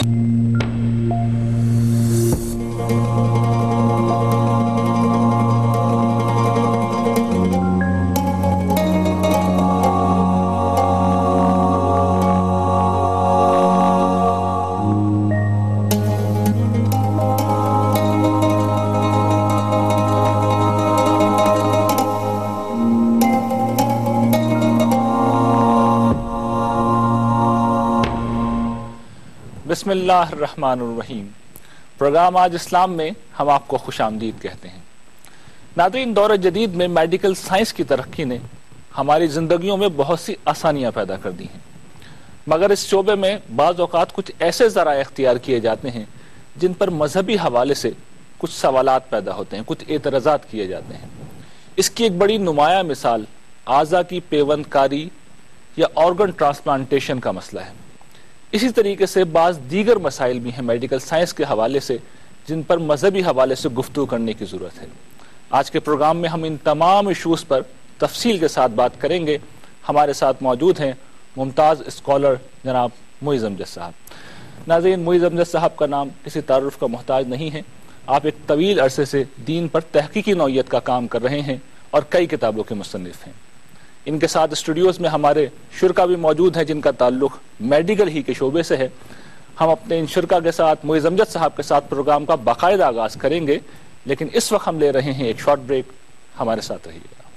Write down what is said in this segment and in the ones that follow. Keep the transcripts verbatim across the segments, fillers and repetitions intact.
بسم اللہ الرحمن الرحیم۔ پروگرام آج اسلام میں ہم آپ کو خوش آمدید کہتے ہیں۔ ناظرین، دور جدید میں میڈیکل سائنس کی ترقی نے ہماری زندگیوں میں بہت سی آسانیاں پیدا کر دی ہیں، مگر اس شعبے میں بعض اوقات کچھ ایسے ذرائع اختیار کیے جاتے ہیں جن پر مذہبی حوالے سے کچھ سوالات پیدا ہوتے ہیں، کچھ اعتراضات کیے جاتے ہیں۔ اس کی ایک بڑی نمایاں مثال اعضاء کی پیوند کاری یا آرگن ٹرانسپلانٹیشن کا مسئلہ ہے۔ اسی طریقے سے بعض دیگر مسائل بھی ہیں میڈیکل سائنس کے حوالے سے جن پر مذہبی حوالے سے گفتگو کرنے کی ضرورت ہے۔ آج کے پروگرام میں ہم ان تمام ایشوز پر تفصیل کے ساتھ بات کریں گے۔ ہمارے ساتھ موجود ہیں ممتاز اسکالر جناب معیز امجد صاحب۔ ناظرین، معیز امجد صاحب کا نام کسی تعارف کا محتاج نہیں ہے۔ آپ ایک طویل عرصے سے دین پر تحقیقی نوعیت کا کام کر رہے ہیں اور کئی کتابوں کے مصنف ہیں۔ ان کے ساتھ اسٹوڈیوز میں ہمارے شرکا بھی موجود ہیں جن کا تعلق میڈیکل ہی کے شعبے سے ہے۔ ہم اپنے ان شرکا کے ساتھ معیز امجد صاحب کے ساتھ پروگرام کا باقاعدہ آغاز کریں گے، لیکن اس وقت ہم لے رہے ہیں ایک شارٹ بریک۔ ہمارے ساتھ رہیے گا۔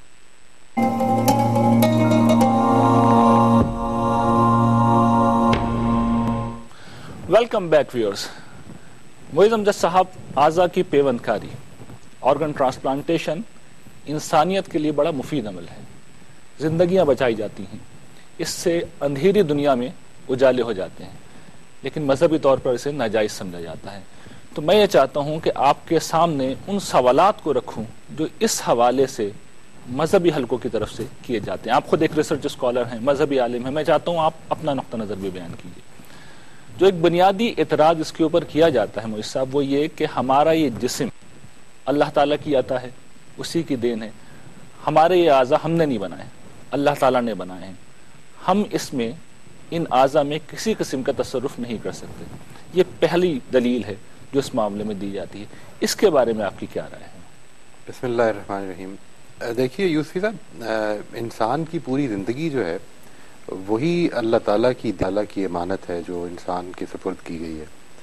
Welcome back viewers. Moiz Amjad صاحب، اعضاء کی پیوند کاری، آرگن ٹرانسپلانٹیشن انسانیت کے لیے بڑا مفید عمل ہے۔ زندگیاں بچائی جاتی ہیں، اس سے اندھیری دنیا میں اجالے ہو جاتے ہیں، لیکن مذہبی طور پر اسے ناجائز سمجھا جاتا ہے۔ تو میں یہ چاہتا ہوں کہ آپ کے سامنے ان سوالات کو رکھوں جو اس حوالے سے مذہبی حلقوں کی طرف سے کیے جاتے ہیں۔ آپ خود ایک ریسرچ اسکالر ہیں، مذہبی عالم ہیں، میں چاہتا ہوں آپ اپنا نقطہ نظر بھی بیان کیجیے۔ جو ایک بنیادی اعتراض اس کے اوپر کیا جاتا ہے معیز صاحب، وہ یہ کہ ہمارا یہ جسم اللہ تعالیٰ کی عطا ہے، اسی کی دین ہے۔ ہمارے یہ اعضاء ہم نے نہیں بنائے، اللہ تعالیٰ نے بنائے ہیں۔ ہم اس میں ان اعضاء میں کسی قسم کا تصرف نہیں کر سکتے۔ یہ پہلی دلیل ہے جو اس معاملے میں دی جاتی ہے۔ اس کے بارے میں آپ کی کیا رائے ہے؟ بسم اللہ الرحمن الرحیم۔ دیکھیے یوسفی صاحب، انسان کی پوری زندگی جو ہے وہی اللہ تعالیٰ کی تعالیٰ کی امانت ہے جو انسان کے سپرد کی گئی ہے۔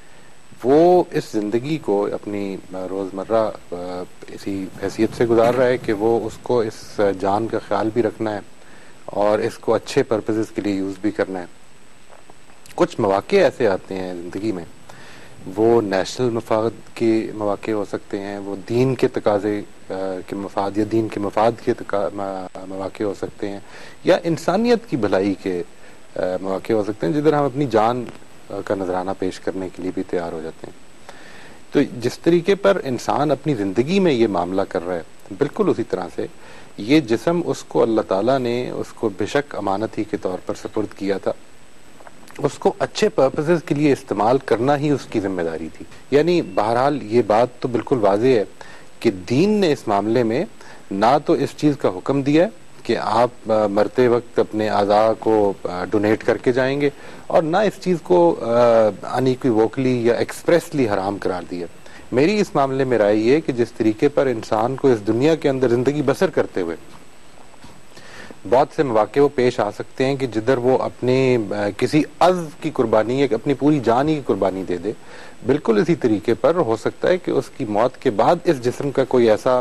وہ اس زندگی کو اپنی روزمرہ اسی حیثیت سے گزار رہا ہے کہ وہ اس کو اس جان کا خیال بھی رکھنا ہے اور اس کو اچھے پرپزز کے لیے یوز بھی کرنا ہے۔ کچھ مواقع ایسے آتے ہیں زندگی میں، وہ نیشنل مفاد کے مواقع ہو سکتے ہیں، وہ دین کے تقاضے کے مفاد یا دین کے مفاد کے مواقع ہو سکتے ہیں، یا انسانیت کی بھلائی کے مواقع ہو سکتے ہیں جدھر ہم اپنی جان کا نذرانہ پیش کرنے کے لیے بھی تیار ہو جاتے ہیں۔ تو جس طریقے پر انسان اپنی زندگی میں یہ معاملہ کر رہا ہے، بالکل اسی طرح سے یہ جسم اس کو اللہ تعالیٰ نے اس کو بے شک امانت ہی کے طور پر سپرد کیا تھا، اس کو اچھے پرپزز کے لیے استعمال کرنا ہی اس کی ذمہ داری تھی۔ یعنی بہرحال یہ بات تو بالکل واضح ہے کہ دین نے اس معاملے میں نہ تو اس چیز کا حکم دیا ہے کہ آپ مرتے وقت اپنے اعضاء کو ڈونیٹ کر کے جائیں گے، اور نہ اس چیز کو انیکویوکلی یا ایکسپریسلی حرام قرار دیا۔ میری اس معاملے میں رائے یہ کہ جس طریقے پر انسان کو اس دنیا کے اندر زندگی بسر کرتے ہوئے بہت سے مواقع وہ پیش آ سکتے ہیں کہ جدھر وہ اپنے کسی عضو کی قربانی یا اپنی پوری جان ہی کی قربانی دے دے، بالکل اسی طریقے پر ہو سکتا ہے کہ اس کی موت کے بعد اس جسم کا کوئی ایسا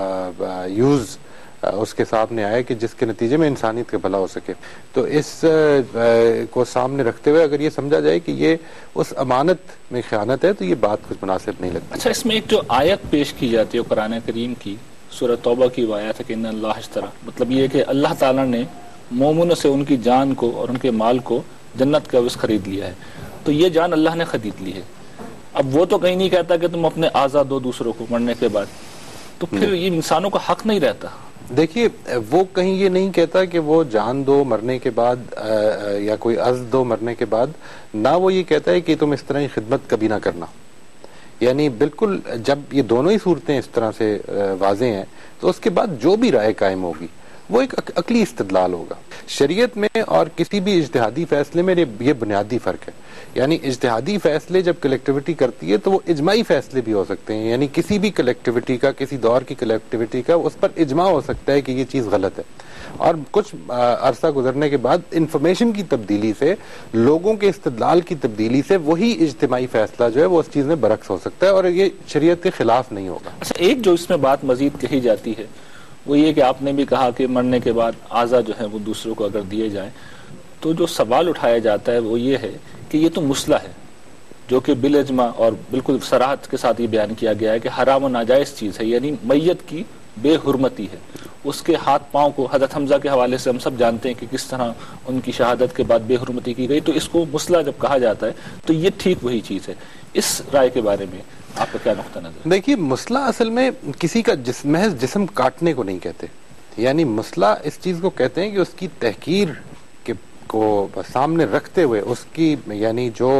یوز اس کے سامنے آئے کہ جس کے نتیجے میں انسانیت کا بھلا ہو سکے۔ تو اس کو سامنے رکھتے ہوئے اگر یہ سمجھا جائے کہ یہ اس امانت میں خیانت ہے تو یہ بات کچھ مناسب نہیں لگتی۔ اچھا، اس میں ایک جو آیت پیش کی جاتی ہے قرآن کریم کی، سورہ توبہ کی وہ آیت ہے کہ ان اللہ اشترا، مطلب یہ کہ اللہ تعالیٰ نے مومنوں سے ان کی جان کو اور ان کے مال کو جنت کا عوض خرید لیا ہے۔ تو یہ جان اللہ نے خرید لی ہے۔ اب وہ تو کہیں نہیں کہتا کہ تم اپنے اعضاء دو دوسروں کو مرنے کے بعد، تو پھر یہ انسانوں کا حق نہیں رہتا۔ دیکھیے، وہ کہیں یہ نہیں کہتا کہ وہ جان دو مرنے کے بعد یا کوئی عضو دو مرنے کے بعد، نہ وہ یہ کہتا ہے کہ تم اس طرح کی خدمت کبھی نہ کرنا۔ یعنی بالکل جب یہ دونوں ہی صورتیں اس طرح سے واضح ہیں تو اس کے بعد جو بھی رائے قائم ہوگی وہ ایک عقلی استدلال ہوگا. شریعت میں اور کسی بھی اجتہادی فیصلے میں یہ بنیادی فرق ہے. یعنی اجتہادی فیصلے جب کلیکٹیوٹی کرتی ہے تو وہ اجماعی فیصلے بھی ہو سکتے ہیں. یعنی کسی بھی کلیکٹیوٹی کا, کسی دور کی کلیکٹیوٹی کا اس پر اجماع ہو سکتا ہے کہ یہ چیز غلط ہے, اور کچھ عرصہ گزرنے کے بعد انفارمیشن کی تبدیلی سے, لوگوں کے استدلال کی تبدیلی سے وہی اجتماعی فیصلہ جو ہے وہ اس چیز میں برعکس ہو سکتا ہے, اور یہ شریعت کے خلاف نہیں ہوگا. اچھا, ایک جو اس میں بات مزید کہی جاتی ہے وہ یہ کہ آپ نے بھی کہا کہ مرنے کے بعد اعضا جو ہے وہ دوسروں کو اگر دیے جائیں, تو جو سوال اٹھایا جاتا ہے وہ یہ ہے کہ یہ تو مسلح ہے, جو کہ بالاجماع اور بالکل صراحت کے ساتھ یہ بیان کیا گیا ہے کہ حرام و ناجائز چیز ہے, یعنی میت کی بے حرمتی ہے. اس کے ہاتھ پاؤں کو حضرت حمزہ کے حوالے سے ہم سب جانتے ہیں کہ کس طرح ان کی شہادت کے بعد بے حرمتی کی گئی, تو اس کو مسلح جب کہا جاتا ہے تو یہ ٹھیک وہی چیز ہے. اس رائے کے بارے میں آپ کا کیا نقطہ نظر؟ دیکھیے, مسلح اصل میں کسی کا جسم محض جسم کاٹنے کو نہیں کہتے. یعنی مسلح اس چیز کو کہتے ہیں کہ اس کی تحقیر کو سامنے رکھتے ہوئے اس کی, یعنی جو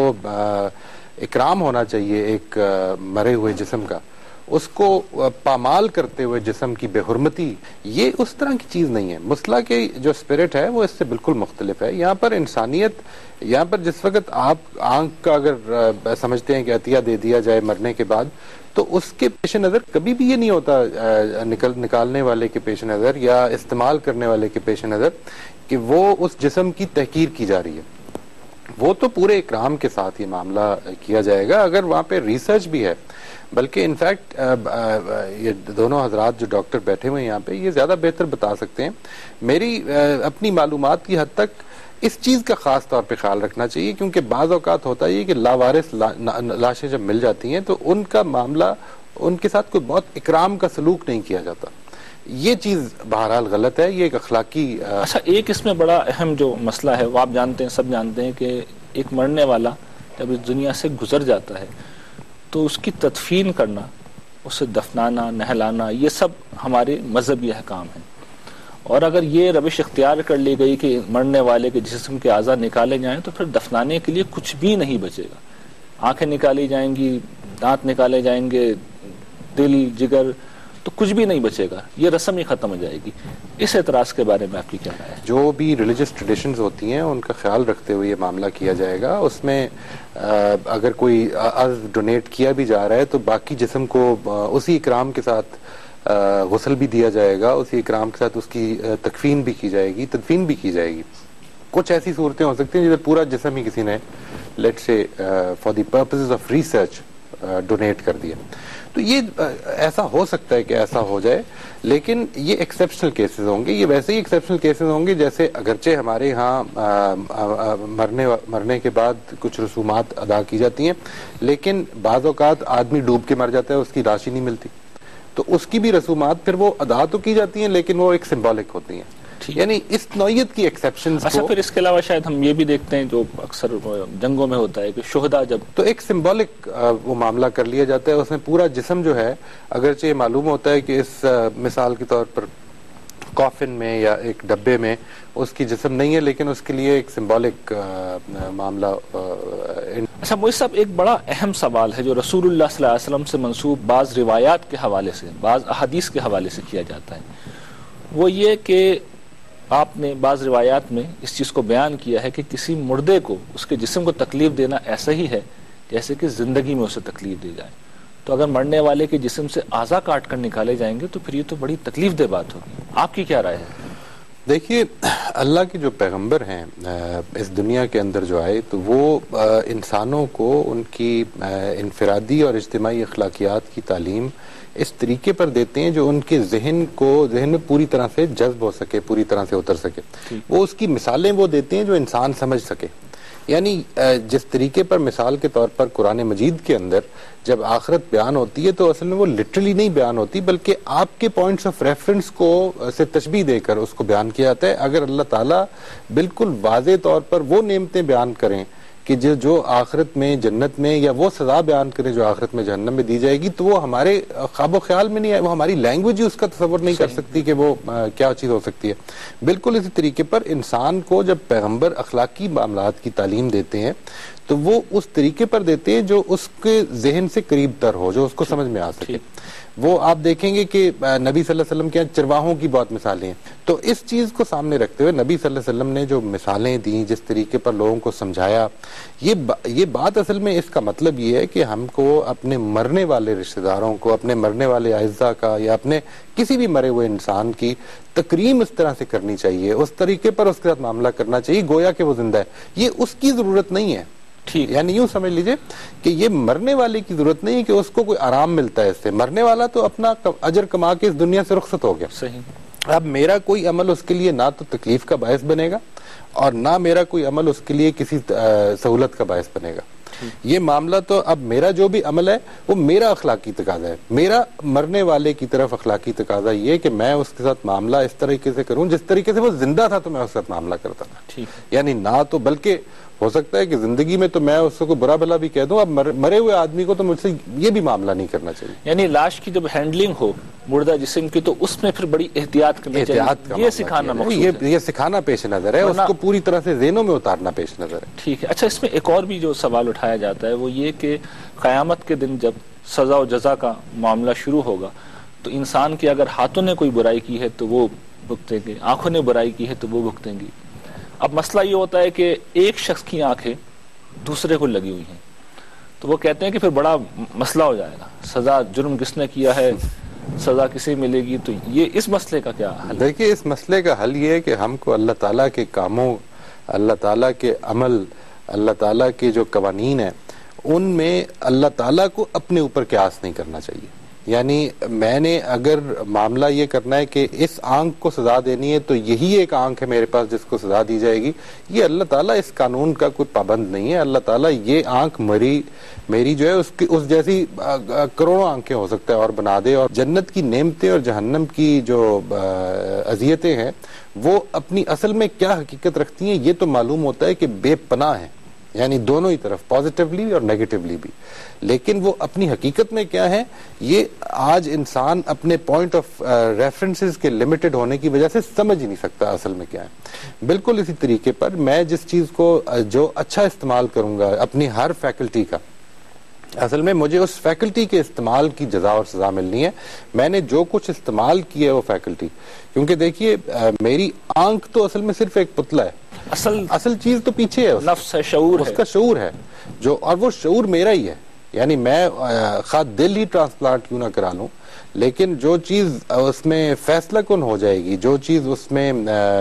اکرام ہونا چاہیے ایک مرے ہوئے جسم کا, اس کو پامال کرتے ہوئے جسم کی بے حرمتی, یہ اس طرح کی چیز نہیں ہے. مسلح کی جو اسپرٹ ہے وہ اس سے بالکل مختلف ہے. یہاں پر انسانیت, یہاں پر جس وقت آپ آنکھ کا اگر سمجھتے ہیں کہ عطیہ دے دیا جائے مرنے کے بعد, تو اس کے پیش نظر کبھی بھی یہ نہیں ہوتا نکل نکالنے والے کے پیش نظر یا استعمال کرنے والے کے پیش نظر کہ وہ اس جسم کی تحقیر کی جا رہی ہے. وہ تو پورے اکرام کے ساتھ یہ معاملہ کیا جائے گا. اگر وہاں پہ ریسرچ بھی ہے, بلکہ انفیکٹ یہ دونوں حضرات جو ڈاکٹر بیٹھے ہوئے ہیں یہاں پہ, یہ زیادہ بہتر بتا سکتے ہیں. میری اپنی معلومات کی حد تک اس چیز کا خاص طور پہ خیال رکھنا چاہیے, کیونکہ بعض اوقات ہوتا ہے کہ لاوارث لاشیں جب مل جاتی ہیں تو ان کا معاملہ, ان کے ساتھ کوئی بہت اکرام کا سلوک نہیں کیا جاتا. یہ چیز بہرحال غلط ہے, یہ ایک اخلاقی. اچھا, ایک اس میں بڑا اہم جو مسئلہ ہے وہ آپ جانتے ہیں, سب جانتے ہیں کہ ایک مرنے والا جب اس دنیا سے گزر جاتا ہے تو اس کی تدفین کرنا, اسے دفنانا, نہلانا, یہ سب ہمارے مذہبی احکام ہیں. اور اگر یہ روش اختیار کر لی گئی کہ مرنے والے کے جسم کے اعضاء نکالے جائیں تو پھر دفنانے کے لیے کچھ بھی نہیں بچے گا. آنکھیں نکالی جائیں گی, دانت نکالے جائیں گے, دل, جگر, تو کچھ بھی نہیں بچے گا, یہ رسم ہی ختم ہو جائے گی. اس اعتراض کے بارے میں آپ کی کیا رائے ہے؟ جو بھی ریلیجس ٹریڈیشنز ہوتی ہیں ان کا خیال رکھتے ہوئے یہ معاملہ کیا جائے گا. اس میں اگر کوئی عضو ڈونیٹ کیا بھی جا رہا ہے تو باقی جسم کو اسی اکرام کے ساتھ غسل بھی دیا جائے گا, اسی اکرام کے ساتھ اس کی تکفین بھی کی جائے گی, تدفین بھی کی جائے گی. کچھ ایسی صورتیں ہو سکتی ہیں جیسے پورا جسم ہی کسی نے لیٹ سے for the purposes of research donate کر دیا, تو یہ ایسا ہو سکتا ہے کہ ایسا ہو جائے, لیکن یہ ایکسیپشنل کیسز ہوں گے. یہ ویسے ہی ایکسیپشنل کیسز ہوں گے جیسے اگرچہ ہمارے ہاں مرنے مرنے کے بعد کچھ رسومات ادا کی جاتی ہیں, لیکن بعض اوقات آدمی ڈوب کے مر جاتا ہے, اس کی لاش ہی نہیں ملتی, تو اس کی بھی رسومات پھر وہ ادا تو کی جاتی ہیں لیکن وہ ایک سمبولک ہوتی ہیں. یعنی اس نوعیت کی ایکسیپشنز. اچھا, پھر اس کے علاوہ شاید ہم یہ بھی دیکھتے ہیں جو اکثر جنگوں میں ہوتا ہے کہ شہداء جب, تو ایک سمبولک وہ معاملہ کر لیا جاتا ہے. اس میں پورا جسم جو ہے, اگرچہ یہ معلوم ہوتا ہے کہ اس مثال کے طور پر کافن میں یا ایک ڈبے میں اس کی جسم نہیں ہے, لیکن اس کے لیے ایک سمبولک معاملہ. اچھا مجھے صاحب, ایک بڑا اہم سوال ہے جو رسول اللہ صلی اللہ علیہ وسلم سے منسوب بعض روایات کے حوالے سے, بعض احادیث کے حوالے سے کیا جاتا ہے, وہ یہ کہ آپ نے بعض روایات میں اس چیز کو بیان کیا ہے کہ کسی مردے کو اس کے جسم کو تکلیف دینا ایسا ہی ہے جیسے کہ زندگی میں اسے تکلیف دی جائے. تو اگر مرنے والے کے جسم سے اعضاء کاٹ کر نکالے جائیں گے تو پھر یہ تو بڑی تکلیف دہ بات ہوگی. آپ کی کیا رائے ہے؟ دیکھیے, اللہ کے جو پیغمبر ہیں اس دنیا کے اندر جو آئے, تو وہ انسانوں کو ان کی انفرادی اور اجتماعی اخلاقیات کی تعلیم اس طریقے پر دیتے ہیں جو ان کے ذہن کو ذہن میں پوری طرح سے جذب ہو سکے, پوری طرح سے اتر سکے. وہ اس کی مثالیں وہ دیتے ہیں جو انسان سمجھ سکے. یعنی جس طریقے پر مثال کے طور پر قرآن مجید کے اندر جب آخرت بیان ہوتی ہے تو اصل میں وہ لٹرلی نہیں بیان ہوتی, بلکہ آپ کے پوائنٹس آف ریفرنس کو سے تشبیہ دے کر اس کو بیان کیا جاتا ہے. اگر اللہ تعالیٰ بالکل واضح طور پر وہ نعمتیں بیان کریں کہ جو جو آخرت میں جنت میں, یا وہ سزا بیان کریں جو آخرت میں جہنم میں دی جائے گی, تو وہ ہمارے خواب و خیال میں نہیں ہے, وہ ہماری لینگویج ہی اس کا تصور نہیں کر سکتی کہ وہ کیا چیز ہو سکتی ہے. بالکل اسی طریقے پر انسان کو جب پیغمبر اخلاقی معاملات کی تعلیم دیتے ہیں تو وہ اس طریقے پر دیتے ہیں جو اس کے ذہن سے قریب تر ہو, جو اس کو سمجھ میں آ سکے. وہ آپ دیکھیں گے کہ نبی صلی اللہ علیہ وسلم کے یہاں چرواہوں کی بہت مثالیں ہیں. تو اس چیز کو سامنے رکھتے ہوئے نبی صلی اللہ علیہ وسلم نے جو مثالیں دیں, جس طریقے پر لوگوں کو سمجھایا, یہ یہ بات اصل میں اس کا مطلب یہ ہے کہ ہم کو اپنے مرنے والے رشتہ داروں کو, اپنے مرنے والے اعزاء کا یا اپنے کسی بھی مرے ہوئے انسان کی تکریم اس طرح سے کرنی چاہیے, اس طریقے پر اس کے ساتھ معاملہ کرنا چاہیے گویا کہ وہ زندہ ہے. یہ اس کی ضرورت نہیں ہے, ٹھیک, یعنی یوں سمجھ لیجئے کہ یہ مرنے والے کی ضرورت نہیں کہ اس کو کوئی آرام ملتا ہے اس سے. مرنے والا تو اپنا اجر کما کے اس دنیا سے رخصت ہو گیا. صحیح. اب میرا کوئی عمل اس کے لیے نہ تو تکلیف کا باعث بنے گا اور نہ میرا کوئی عمل اس کے لیے کسی سہولت کا باعث بنے گا. یہ معاملہ تو اب میرا جو بھی عمل ہے وہ میرا اخلاقی تقاضا ہے. میرا مرنے والے کی طرف اخلاقی تقاضا یہ کہ میں اس کے ساتھ معاملہ اس طریقے سے کروں جس طریقے سے وہ زندہ تھا تو میں اس کے ساتھ معاملہ کرتا تھا. یعنی نہ تو, بلکہ ہو سکتا ہے کہ زندگی میں تو میں اس کو برا بھلا بھی کہہ دوں, اب مرے ہوئے آدمی کو تو مجھ سے یہ بھی معاملہ نہیں کرنا چاہیے. یعنی لاش کی جب ہینڈلنگ ہو مردہ جسم کی تو اس میں پھر بڑی احتیاط کرنی چاہیے, یہ سکھانا مقصود ہے, یہ سکھانا پیش نظر ہے, اس کو پوری طرح سے ذہنوں میں اتارنا پیش نظر ہے. ٹھیک ہے. اچھا, اس میں ایک اور بھی جو سوال اٹھایا جاتا ہے وہ یہ کہ قیامت کے دن جب سزا و جزا کا معاملہ شروع ہوگا تو انسان کے اگر ہاتھوں نے کوئی برائی کی ہے تو وہ بھگتیں گے, آنکھوں نے برائی کی ہے تو وہ بھگتیں گی. اب مسئلہ یہ ہوتا ہے کہ ایک شخص کی آنکھیں دوسرے کو لگی ہوئی ہیں تو وہ کہتے ہیں کہ پھر بڑا مسئلہ ہو جائے گا, سزا جرم کس نے کیا ہے, سزا کسے ملے گی. تو یہ اس مسئلے کا کیا حل؟ دیکھیے, اس مسئلے کا حل یہ ہے کہ ہم کو اللہ تعالیٰ کے کاموں, اللہ تعالیٰ کے عمل, اللہ تعالیٰ کے جو قوانین ہیں ان میں اللہ تعالیٰ کو اپنے اوپر قیاس نہیں کرنا چاہیے. یعنی میں نے اگر معاملہ یہ کرنا ہے کہ اس آنکھ کو سزا دینی ہے تو یہی ایک آنکھ ہے میرے پاس جس کو سزا دی جائے گی, یہ اللہ تعالیٰ اس قانون کا کوئی پابند نہیں ہے. اللہ تعالیٰ یہ آنکھ مری میری جو ہے اس کی اس جیسی کروڑوں آنکھیں ہو سکتا ہے اور بنا دے, اور جنت کی نعمتیں اور جہنم کی جو اذیتیں ہیں وہ اپنی اصل میں کیا حقیقت رکھتی ہیں یہ تو معلوم ہوتا ہے کہ بے پناہ ہیں, یعنی دونوں ہی طرف, پازیٹیولی اور نیگیٹیولی بھی. لیکن وہ اپنی حقیقت میں کیا ہے یہ آج انسان اپنے پوائنٹ آف ریفرنسز کے لمیٹڈ ہونے کی وجہ سے سمجھ ہی نہیں سکتا اصل میں کیا ہے. بالکل اسی طریقے پر میں جس چیز کو جو اچھا استعمال کروں گا اپنی ہر فیکلٹی کا, اصل میں مجھے اس فیکلٹی کے استعمال کی جزا اور سزا ملنی ہے. میں نے جو کچھ استعمال کیا ہے وہ فیکلٹی, کیونکہ دیکھیے میری آنکھ تو اصل میں صرف ایک پتلا ہے, اصل اصل چیز تو پیچھے ہے, نفس ہے, شعور اس کا شعور ہے جو, اور وہ شعور میرا ہی ہے. یعنی میں خواہ دل ہی ٹرانسپلانٹ کیوں نہ کرا لوں, لیکن جو چیز اس میں فیصلہ کن ہو جائے گی, جو چیز اس میں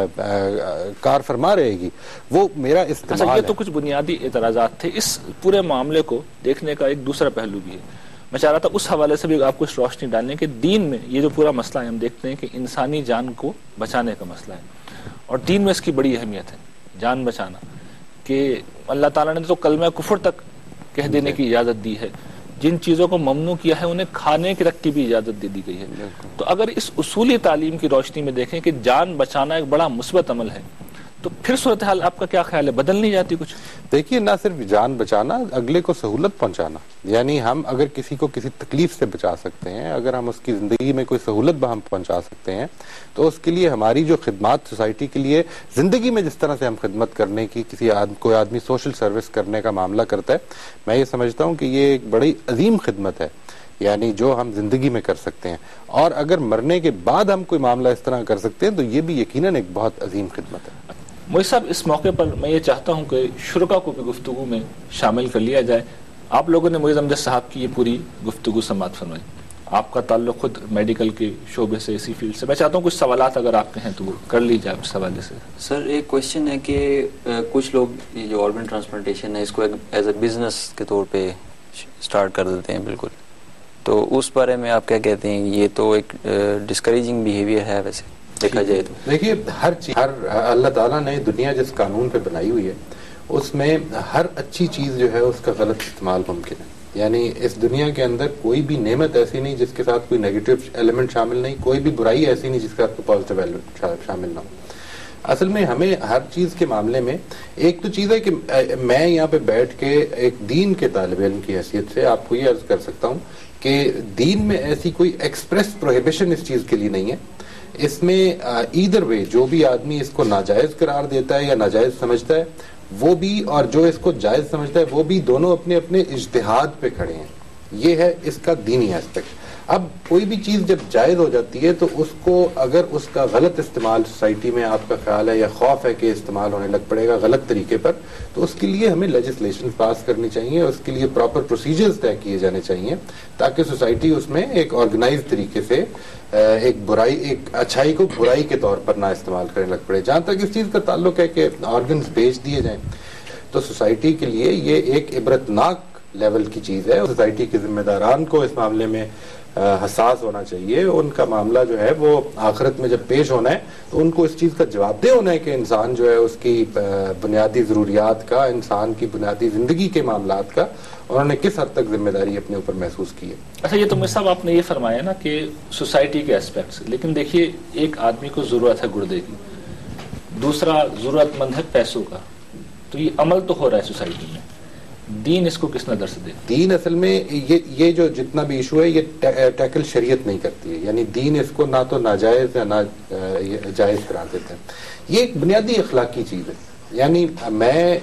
کار فرما رہے گی وہ میرا استعمال ہے. یہ تو کچھ بنیادی اعتراضات تھے. اس پورے معاملے کو دیکھنے کا ایک دوسرا پہلو بھی ہے. میں چاہ رہا تھا اس حوالے سے بھی آپ کچھ روشنی ڈالنے کہ دین میں یہ جو پورا مسئلہ ہے ہم دیکھتے ہیں کہ انسانی جان کو بچانے کا مسئلہ ہے, اور دین میں اس کی بڑی اہمیت ہے جان بچانا. کہ اللہ تعالیٰ نے تو کلمہ کفر تک کہہ دینے کی اجازت دی ہے, جن چیزوں کو ممنوع کیا ہے انہیں کھانے کی تک کی بھی اجازت دے دی گئی ہے. تو اگر اس اصولی تعلیم کی روشنی میں دیکھیں کہ جان بچانا ایک بڑا مثبت عمل ہے تو پھر صورتحال آپ کا کیا خیال ہے, بدل نہیں جاتی کچھ؟ دیکھیے, نہ صرف جان بچانا, اگلے کو سہولت پہنچانا. یعنی ہم اگر کسی کو کسی تکلیف سے بچا سکتے ہیں, اگر ہم اس کی زندگی میں کوئی سہولت بہم پہنچا سکتے ہیں تو اس کے لیے ہماری جو خدمات سوسائٹی کے لیے زندگی میں جس طرح سے ہم خدمت کرنے کی, کسی آدمی کوئی آدمی سوشل سروس کرنے کا معاملہ کرتا ہے, میں یہ سمجھتا ہوں کہ یہ ایک بڑی عظیم خدمت ہے, یعنی جو ہم زندگی میں کر سکتے ہیں. اور اگر مرنے کے بعد ہم کوئی معاملہ اس طرح کر سکتے ہیں تو یہ بھی یقیناً ایک بہت عظیم خدمت ہے. موئی صاحب, اس موقع پر میں یہ چاہتا ہوں کہ شرکا کو بھی گفتگو میں شامل کر لیا جائے. آپ لوگوں نے معیز امجد صاحب کی یہ پوری گفتگو سماعت فرمائی, آپ کا تعلق خود میڈیکل کے شعبے سے, اسی فیلڈ سے. میں چاہتا ہوں کچھ سوالات اگر آپ کے ہیں تو وہ کر لی جائے اس حوالے سے. سر, ایک کوشچن ہے کہ کچھ لوگ یہ جو آرگن ٹرانسپلانٹیشن ہے اس کو ایز اے بزنس کے طور پہ سٹارٹ کر دیتے ہیں بالکل, تو اس بارے میں آپ کیا کہتے ہیں؟ یہ تو ایک ڈسکریجنگ بیہیویئر ہے ویسے دیکھا جائے تو. دیکھیے, ہر چیز, ہر اللہ تعالیٰ نے دنیا جس قانون پہ بنائی ہوئی ہے اس میں ہر اچھی چیز جو ہے اس کا غلط استعمال ممکن ہے. یعنی اس دنیا کے اندر کوئی بھی نعمت ایسی نہیں جس کے ساتھ کوئی نیگیٹو ایلیمنٹ شامل نہیں, کوئی بھی برائی ایسی نہیں جس کے ساتھ کوئی پازیٹیو ایلیمنٹ شامل نہ ہو. اصل میں ہمیں ہر چیز کے معاملے میں ایک تو چیز ہے کہ میں یہاں پہ بیٹھ کے ایک دین کے طالب علم کی حیثیت سے آپ کو یہ عرض کر سکتا ہوں کہ دین میں ایسی کوئی ایکسپریس پروہیبیشن اس چیز کے لیے نہیں ہے. اس میں ایدر وے جو بھی آدمی اس کو ناجائز قرار دیتا ہے یا ناجائز سمجھتا ہے وہ بھی, اور جو اس کو جائز سمجھتا ہے وہ بھی, دونوں اپنے اپنے اجتہاد پہ کھڑے ہیں. یہ ہے اس کا دینی ایسپیکٹ. اب کوئی بھی چیز جب جائز ہو جاتی ہے تو اس کو اگر اس کا غلط استعمال سوسائٹی میں آپ کا خیال ہے یا خوف ہے کہ استعمال ہونے لگ پڑے گا غلط طریقے پر, تو اس کے لیے ہمیں لیجسلیشن پاس کرنی چاہیے, اس کے لیے پراپر پروسیجرز طے کیے جانے چاہیے تاکہ سوسائٹی اس میں ایک آرگنائز طریقے سے ایک برائی ایک اچھائی کو برائی کے طور پر نہ استعمال کرنے لگ پڑے. جہاں تک اس چیز کا تعلق ہے کہ آرگنز بیچ دیے جائیں تو سوسائٹی کے لیے یہ ایک عبرتناک لیول کی چیز ہے. سوسائٹی کے ذمہ داران کو اس معاملے میں حساس ہونا چاہیے. ان کا معاملہ جو ہے وہ آخرت میں جب پیش ہونا ہے تو ان کو اس چیز کا جواب دہ ہونا ہے کہ انسان جو ہے اس کی بنیادی ضروریات کا, انسان کی بنیادی زندگی کے معاملات کا انہوں نے کس حد تک ذمہ داری اپنے اوپر محسوس کی ہے. اچھا, یہ تو میر صاحب آپ نے یہ فرمایا نا کہ سوسائٹی کے اسپیکٹس, لیکن دیکھیے ایک آدمی کو ضرورت ہے گردے کی, دوسرا ضرورت مند ہے پیسوں کا, تو یہ عمل تو ہو رہا ہے سوسائٹی میں, دین اس کو کس نظر سے دے؟ دین اصل میں یہ یہ جو جتنا بھی ایشو ہے یہ ٹیکل شریعت نہیں کرتی ہے, یعنی دین اس کو نہ تو ناجائز یا نہ جائز قرار دیتے ہیں. یہ ایک بنیادی اخلاقی چیز ہے. یعنی میں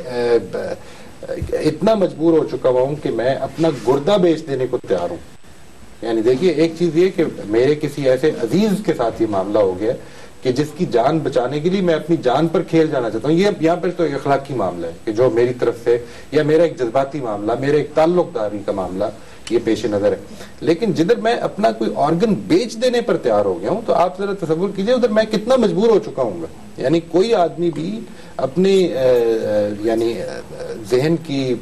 اتنا مجبور ہو چکا ہوا ہوں کہ میں اپنا گردہ بیچ دینے کو تیار ہوں. یعنی دیکھیے ایک چیز یہ کہ میرے کسی ایسے عزیز کے ساتھ یہ معاملہ ہو گیا کہ جس کی جان بچانے کے لیے میں اپنی جان پر کھیل جانا چاہتا ہوں. یہ یہاں پر تو ایک اخلاقی معاملہ ہے کہ جو میری طرف سے یا میرا ایک جذباتی معاملہ, میرے ایک تعلق داری کا معاملہ یہ پیش نظر ہے. لیکن جدھر میں اپنا کوئی آرگن بیچ دینے پر تیار ہو گیا ہوں تو آپ ذرا تصور کیجئے ادھر میں کتنا مجبور ہو چکا ہوں گا. یعنی کوئی آدمی بھی اپنی یعنی ذہن کی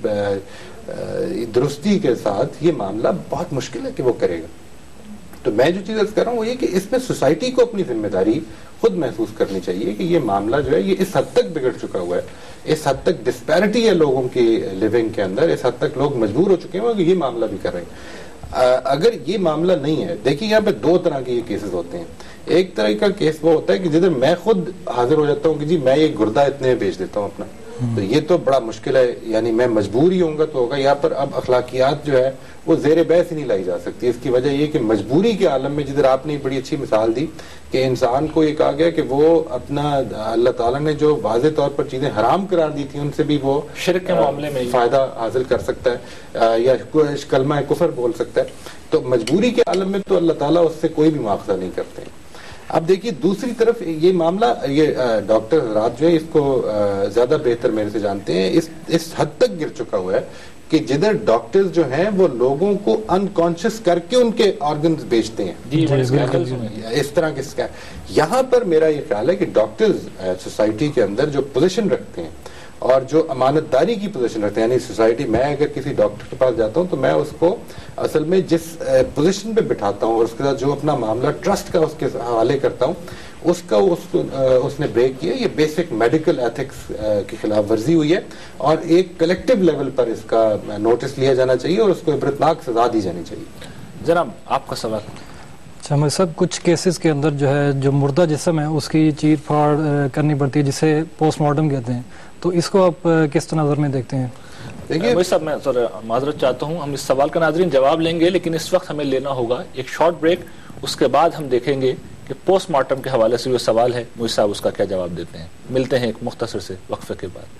درستی کے ساتھ یہ معاملہ بہت مشکل ہے کہ وہ کرے گا. تو میں جو چیز عرض کر رہا ہوں وہ یہ کہ اس میں سوسائٹی کو اپنی ذمہ داری خود محسوس کرنی چاہیے کہ یہ معاملہ جو ہے یہ اس حد تک بگڑ چکا ہوا ہے, اس حد تک ڈسپیرٹی ہے لوگوں کی لیونگ کے اندر, اس حد تک لوگ مجبور ہو چکے ہیں کہ یہ معاملہ بھی کر رہے ہیں. اگر یہ معاملہ نہیں ہے, دیکھیے یہاں پہ دو طرح کے یہ کیسز ہوتے ہیں. ایک طرح کا کیس وہ ہوتا ہے کہ جدھر میں خود حاضر ہو جاتا ہوں کہ جی میں یہ گردہ اتنے بیچ دیتا ہوں اپنا, تو یہ تو بڑا مشکل ہے. یعنی میں مجبور ہی ہوں گا تو ہوگا. یہاں پر اب اخلاقیات جو ہے وہ زیر بحث ہی نہیں لائی جا سکتی. اس کی وجہ یہ کہ مجبوری کے عالم میں جدھر آپ نے بڑی اچھی مثال دی کہ انسان کو یہ کہا گیا کہ وہ اپنا اللہ تعالیٰ نے جو واضح طور پر چیزیں حرام قرار دی تھی ان سے بھی وہ شرک کے معاملے میں فائدہ حاصل کر سکتا ہے یا کلمہ کفر بول سکتا ہے. تو مجبوری کے عالم میں تو اللہ تعالیٰ اس سے کوئی بھی مواخذہ نہیں کرتے. اب دیکھیے دوسری طرف یہ معاملہ یہ ڈاکٹر حضرات جو ہے اس کو زیادہ بہتر میرے سے جانتے ہیں, اس اس حد تک گر چکا ہوا ہے کہ جدھر ڈاکٹرز جو ہیں وہ لوگوں کو انکانشس کر کے ان کے آرگنز بیچتے ہیں. جی اس طرح کے یہاں پر میرا یہ خیال ہے کہ ڈاکٹرز سوسائٹی کے اندر جو پوزیشن رکھتے ہیں اور جو امانت داری کی پوزیشن رکھتے ہیں, یعنی سوسائٹی میں اگر کسی ڈاکٹر کے پاس جاتا ہوں تو میں اس کو اصل میں جس پوزیشن پہ بٹھاتا ہوں اور اس کے ساتھ جو اپنا معاملہ ٹرسٹ کا اس کے حوالے کرتا ہوں اس کا اس, اس نے بریک کیا. یہ بیسک میڈیکل ایتھکس کی خلاف ورزی ہوئی ہے اور ایک کلیکٹیو لیول پر اس کا نوٹس لیا جانا چاہیے اور اس کو عبرتناک سزا دی جانی چاہیے. جناب آپ کا سوال. اچھا, ہمیں سب کچھ کیسز کے اندر جو ہے جو مردہ جسم ہے اس کی چیر پھاڑ کرنی پڑتی ہے جسے پوسٹ مارٹم کہتے ہیں, تو اس کو آپ کس نظر میں دیکھتے ہیں؟ دیکھیے صاحب میں معذرت چاہتا ہوں, ہم اس سوال کا ناظرین جواب لیں گے لیکن اس وقت ہمیں لینا ہوگا ایک شارٹ بریک. اس کے بعد ہم دیکھیں گے کہ پوسٹ مارٹم کے حوالے سے جو سوال ہے موئی صاحب اس کا کیا جواب دیتے ہیں. ملتے ہیں ایک مختصر سے وقفے کے بعد.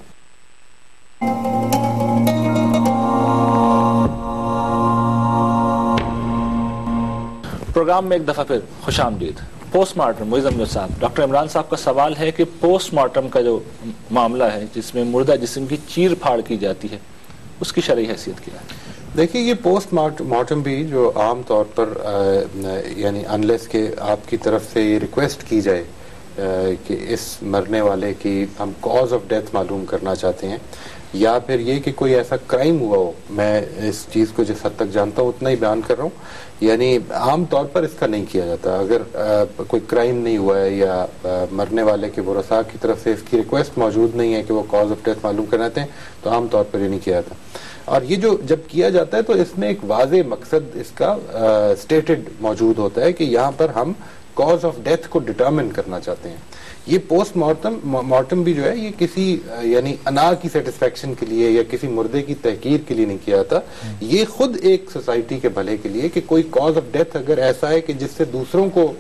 پروگرام میں ایک دفعہ پھر خوش آمدید. پوسٹ مارٹم معزز امجد صاحب, ڈاکٹر عمران صاحب کا سوال ہے کہ پوسٹ مارٹم کا جو معاملہ ہے جس میں مردہ جسم کی چیر پھاڑ کی جاتی ہے اس کی شرعی حیثیت کیا ہے؟ دیکھیے یہ پوسٹ مارٹم بھی جو عام طور پر یعنی انلیس کہ آپ کی طرف سے یہ ریکویسٹ کی جائے کہ اس مرنے والے کی ہم کاز آف ڈیتھ معلوم کرنا چاہتے ہیں یا پھر یہ کہ کوئی ایسا کرائم ہوا ہو, میں اس چیز کو جس حد تک جانتا ہوں اتنا ہی بیان کر رہا ہوں, یعنی عام طور پر اس کا نہیں کیا جاتا. اگر کوئی کرائم نہیں ہوا ہے یا مرنے والے کے ورثاء کی طرف سے اس کی ریکویسٹ موجود نہیں ہے کہ وہ کاز آف ڈیتھ معلوم کرنا چاہتے ہیں تو عام طور پر یہ نہیں کیا جاتا. اور یہ جو جب کیا جاتا ہے تو اس میں ایک واضح مقصد اس کا اسٹیٹڈ موجود ہوتا ہے کہ یہاں پر ہم کاز آف ڈیتھ کو ڈٹرمن کرنا چاہتے ہیں. یہ پوسٹ مارٹم مارٹم بھی جو ہے یہ کسی یعنی انا کی سیٹسفیکشن کے لیے یا کسی مردے کی تحقیر کے لیے نہیں کیا جاتا. یہ خود ایک سوسائٹی کے بھلے کے لیے کہ کوئی کاز آف ڈیتھ اگر ایسا ہے کہ جس سے دوسروں کو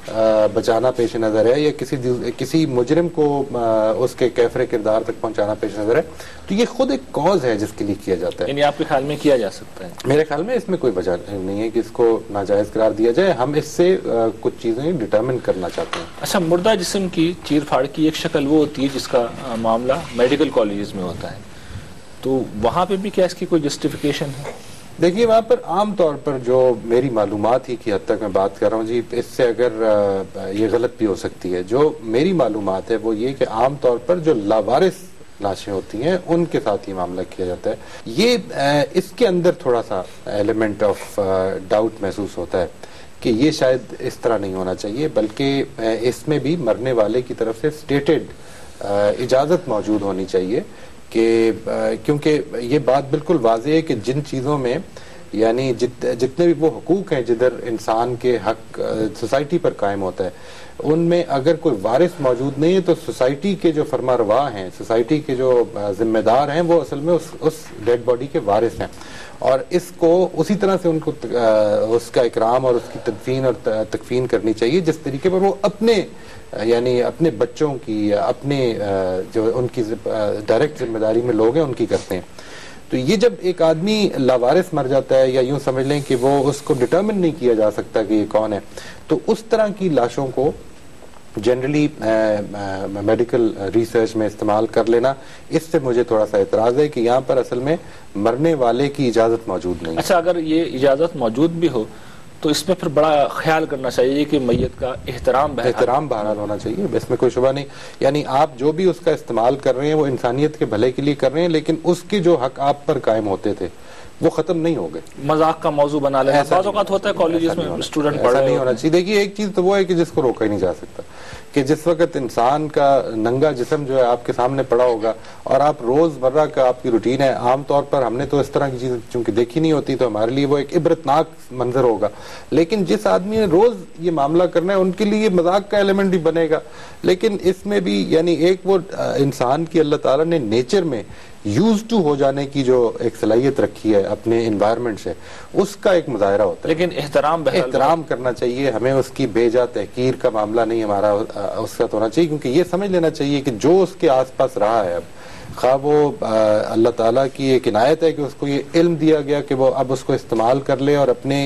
بچانا پیش نظر ہے یا کسی کسی مجرم کو اس کے کیفر کردار تک پہنچانا پیش نظر ہے تو یہ خود ایک کاز ہے جس کے لیے کیا جاتا ہے. یعنی آپ کے خیال میں کیا جا سکتا ہے؟ میرے خیال میں اس میں کوئی وجہ نہیں ہے کہ اس کو ناجائز قرار دیا جائے. ہم اس سے کچھ چیزیں ڈٹرمن کرنا چاہتے ہیں. اچھا, مردہ جسم کی چیر پھاڑ کی ایک شکل وہ ہوتی ہے جس کا معاملہ میڈیکل کالجز میں ہوتا ہے, تو وہاں پہ بھی کیا اس کی کوئی جسٹیفیکیشن ہے؟ دیکھیے وہاں پر عام طور پر جو میری معلومات ہی کی حد تک میں بات کر رہا ہوں جی, اس سے اگر یہ غلط بھی ہو سکتی ہے, جو میری معلومات ہے وہ یہ کہ عام طور پر جو لاوارث لاشیں ہوتی ہیں ان کے ساتھ یہ معاملہ کیا جاتا ہے. یہ اس کے اندر تھوڑا سا ایلیمنٹ آف ڈاؤٹ محسوس ہوتا ہے کہ یہ شاید اس طرح نہیں ہونا چاہیے, بلکہ اس میں بھی مرنے والے کی طرف سے سٹیٹڈ اجازت موجود ہونی چاہیے کہ کیونکہ یہ بات بالکل واضح ہے کہ جن چیزوں میں یعنی جت, جتنے بھی وہ حقوق ہیں جدھر انسان کے حق سوسائٹی پر قائم ہوتا ہے, ان میں اگر کوئی وارث موجود نہیں ہے تو سوسائٹی کے جو فرما روا ہیں, سوسائٹی کے جو ذمہ دار ہیں وہ اصل میں اس, اس ڈیڈ باڈی کے وارث ہیں, اور اس کو اسی طرح سے ان کو اس کا اکرام اور اس کی تدفین اور تکفین کرنی چاہیے جس طریقے پر وہ اپنے یعنی اپنے بچوں کی, اپنے جو ان کی ڈائریکٹ ذمہ داری میں لوگ ہیں ان کی کرتے ہیں. تو یہ جب ایک آدمی لاوارث مر جاتا ہے یا یوں سمجھ لیں کہ وہ اس کو ڈٹرمن نہیں کیا جا سکتا کہ یہ کون ہے, تو اس طرح کی لاشوں کو جنرلی میڈیکل ریسرچ میں استعمال کر لینا, اس سے مجھے تھوڑا سا اعتراض ہے کہ یہاں پر اصل میں مرنے والے کی اجازت موجود نہیں. اچھا, اگر یہ اجازت موجود بھی ہو تو اس میں پھر بڑا خیال کرنا چاہیے کہ میت کا احترام بہرحال احترام بہرحال ہونا چاہیے, اس میں کوئی شبہ نہیں. یعنی آپ جو بھی اس کا استعمال کر رہے ہیں وہ انسانیت کے بھلے کے لیے کر رہے ہیں, لیکن اس کے جو حق آپ پر قائم ہوتے تھے وہ ختم نہیں ہو گئے. مذاق کا موضوع بنا لینا بعض اوقات ہوتا ہے کالجز میں, اسٹوڈنٹ پڑھ رہے نہیں ہونا چاہیے. دیکھیے ایک چیز تو وہ ہے کہ جس کو روکا ہی نہیں جا سکتا کہ جس وقت انسان کا ننگا جسم جو ہے آپ کے سامنے پڑا ہوگا اور آپ روز مرہ کا آپ کی روٹین ہے, عام طور پر ہم نے تو اس طرح کی چیزیں چونکہ دیکھی نہیں ہوتی تو ہمارے لیے وہ ایک عبرتناک منظر ہوگا, لیکن جس آدمی نے روز یہ معاملہ کرنا ہے ان کے لیے مذاق کا ایلیمنٹ بھی بنے گا. لیکن اس میں بھی یعنی ایک وہ انسان کی اللہ تعالیٰ نے نیچر میں یوز ٹو ہو جانے کی جو ایک صلاحیت رکھی ہے اپنے انوائرمنٹ سے, اس کا ایک مظاہرہ ہوتا ہے. لیکن احترام احترام کرنا چاہیے ہمیں, اس کی بے جا تحقیر کا معاملہ نہیں ہمارا اس کا ہونا چاہیے, کیونکہ یہ سمجھ لینا چاہیے کہ جو اس کے آس پاس رہا ہے, اب خواہ وہ اللہ تعالیٰ کی ایک عنایت ہے کہ اس کو یہ علم دیا گیا کہ وہ اب اس کو استعمال کر لے اور اپنے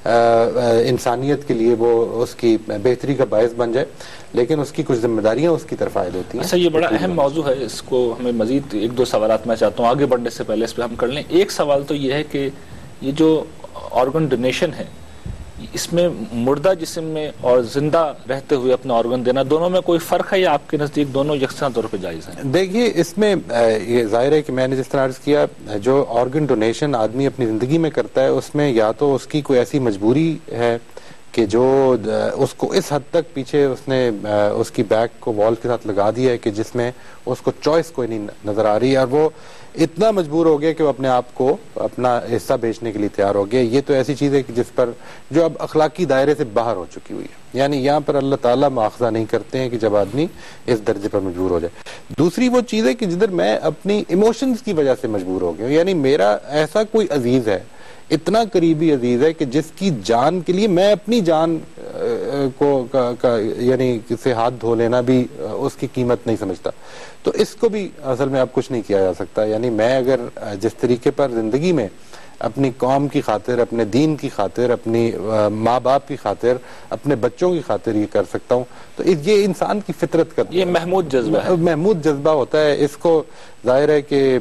انسانیت کے لیے وہ اس کی بہتری کا باعث بن جائے, لیکن اس کی کچھ ذمہ داریاں اس کی طرف عائد ہوتی ہیں. اچھا, یہ بڑا اہم موضوع ہے, اس کو ہمیں مزید ایک دو سوالات میں چاہتا ہوں آگے بڑھنے سے پہلے اس پہ ہم کر لیں. ایک سوال تو یہ ہے کہ یہ جو آرگن ڈونیشن ہے اس میں مردہ جسم میں اور زندہ رہتے ہوئے اپنا آرگن دینا دونوں میں کوئی فرق ہے یا آپ کے نزدیک دونوں یکساں طور پہ جائز ہیں؟ دیکھیے اس میں یہ ظاہر ہے کہ میں نے جس طرح عرض کیا, جو آرگن ڈونیشن آدمی اپنی زندگی میں کرتا ہے اس میں یا تو اس کی کوئی ایسی مجبوری ہے کہ جو اس کو اس حد تک پیچھے اس نے اس کی بیک کو وال کے ساتھ لگا دیا ہے کہ جس میں اس کو چوائس کوئی نہیں نظر آ رہی ہے, اور وہ اتنا مجبور ہو گیا کہ وہ اپنے آپ کو اپنا حصہ بیچنے کے لیے تیار ہو گیا. یہ تو ایسی چیز ہے کہ جس پر جو اب اخلاقی دائرے سے باہر ہو چکی ہوئی ہے, یعنی یہاں پر اللہ تعالیٰ مواخذہ نہیں کرتے ہیں کہ جب آدمی اس درجے پر مجبور ہو جائے. دوسری وہ چیز ہے کہ جدھر میں اپنی ایموشنز کی وجہ سے مجبور ہو گیا ہوں, یعنی میرا ایسا کوئی عزیز ہے, اتنا قریبی عزیز ہے کہ جس کی جان کے لیے میں اپنی جان کو کا, کا, یعنی سے ہاتھ دھو لینا بھی اس کی قیمت نہیں سمجھتا, تو اس کو بھی اصل میں اب کچھ نہیں کیا جا سکتا. یعنی میں اگر جس طریقے پر زندگی میں اپنی قوم کی خاطر, اپنے دین کی خاطر, اپنی ماں باپ کی خاطر, اپنے بچوں کی خاطر یہ کر سکتا ہوں, تو یہ انسان کی فطرت کا یہ محمود جذبہ ہے, محمود جذبہ ہوتا ہے. اس کو ظاہر ہے کہ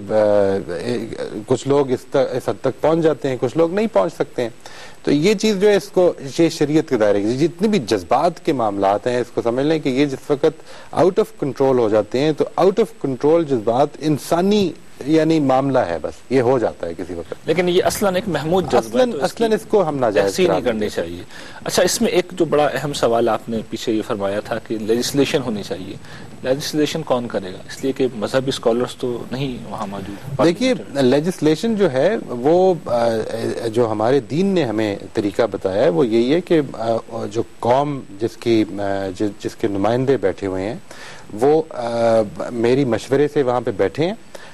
کچھ لوگ اس حد تک پہنچ جاتے ہیں, کچھ لوگ نہیں پہنچ سکتے ہیں. تو یہ چیز جو ہے اس کو یہ شریعت کے دائرے کی جتنے بھی جذبات کے معاملات ہیں اس کو سمجھ لیں کہ یہ جس وقت آؤٹ آف کنٹرول ہو جاتے ہیں, تو آؤٹ آف کنٹرول جذبات انسانی یعنی معاملہ ہے, بس یہ ہو جاتا ہے کسی وقت. لیکن یہ اصلاً ایک محمود جذبہ ہے, اصلاً اس کو ہم ناجائز نہیں کرنی چاہیے. اچھا, اس میں ایک جو بڑا اہم سوال آپ نے پیچھے یہ فرمایا تھا کہ لیجسلیشن ہونی چاہیے. لیجسلیشن کون کرے گا, اس لیے کہ مذہبی اسکالرس تو نہیں وہاں موجود. دیکھیے لیجسلیشن جو ہے وہ جو ہمارے دین نے ہمیں طریقہ بتایا ہے وہ یہی ہے کہ جو قوم جس کی جس کے نمائندے بیٹھے ہوئے ہیں وہ میری مشورے سے وہاں پہ بیٹھے ہیں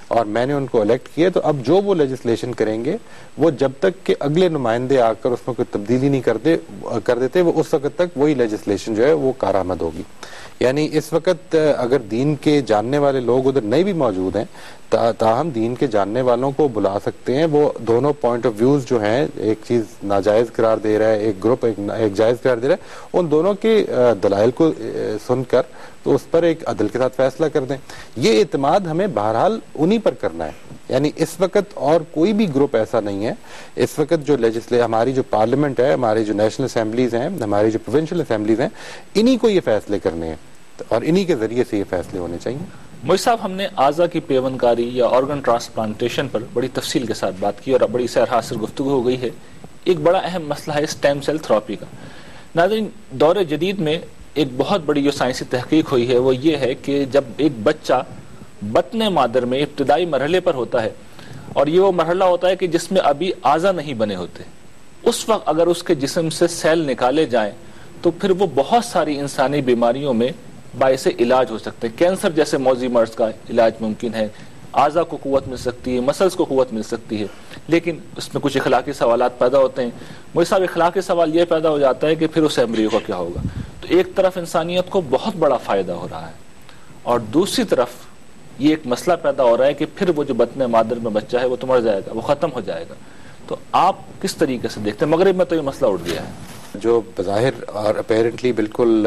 اور میں نے ان کو الیکٹ کیا، تو اب جو وہ لیجسلیشن کریں گے وہ جب تک کہ اگلے نمائندے آ کر اس میں کوئی تبدیلی نہیں کر دے کر دیتے وہ اس وقت تک وہی لیجسلیشن جو ہے وہ کارآمد ہوگی. یعنی اس وقت اگر دین کے جاننے والے لوگ ادھر نہیں بھی موجود ہیں تاہم دین کے جاننے والوں کو بلا سکتے ہیں. وہ دونوں پوائنٹ آف ویوز جو ہیں، ایک چیز ناجائز قرار دے رہا ہے، ایک گروپ ایک, ایک جائز قرار دے رہا ہے، ان دونوں کے دلائل کو سن کر تو اس پر ایک عدل کے ساتھ فیصلہ کر دیں. یہ اعتماد ہمیں بہرحال انہی پر کرنا ہے. یعنی اس وقت اور کوئی بھی گروپ ایسا نہیں ہے. اس وقت جو لیجسلے ہماری جو پارلیمنٹ ہے، ہماری جو نیشنل اسمبلیز ہیں، ہماری جو پروونشل اسمبلیز ہیں، انہی کو یہ فیصلے کرنے ہیں اور انہی کے ذریعے سے یہ فیصلے ہونے چاہیے. موئی صاحب، ہم نے اعضا کی پیوند کاری یا آرگن ٹرانسپلانٹیشن پر بڑی تفصیل کے ساتھ بات کی اور بڑی سیر حاصل گفتگو ہو گئی ہے. ایک بڑا اہم مسئلہ ہے اسٹیم سیل تھراپی کا. ناظرین، دور جدید میں ایک بہت بڑی جو سائنسی تحقیق ہوئی ہے وہ یہ ہے کہ جب ایک بچہ بطن مادر میں ابتدائی مرحلے پر ہوتا ہے اور یہ وہ مرحلہ ہوتا ہے کہ جس میں ابھی اعضا نہیں بنے ہوتے، اس وقت اگر اس کے جسم سے سیل نکالے جائیں تو پھر وہ بہت ساری انسانی بیماریوں میں باعث علاج ہو سکتے ہیں. کینسر جیسے موذی مرض کا علاج ممکن ہے، اعضا کو قوت مل سکتی ہے، مسلز کو قوت مل سکتی ہے، لیکن اس میں کچھ اخلاقی سوالات پیدا ہوتے ہیں. موئی صاحب، اخلاقی سوال یہ پیدا ہو جاتا ہے کہ پھر اس ایمبریو کا کیا ہوگا؟ تو ایک طرف انسانیت کو بہت بڑا فائدہ ہو رہا ہے اور دوسری طرف یہ ایک مسئلہ پیدا ہو رہا ہے کہ پھر وہ جو بطن مادر میں بچہ ہے وہ تو مر جائے گا، وہ ختم ہو جائے گا. تو آپ کس طریقے سے دیکھتے ہیں؟ مغرب میں تو یہ مسئلہ اٹھ گیا ہے جو بظاہر اور اپیرنٹلی بالکل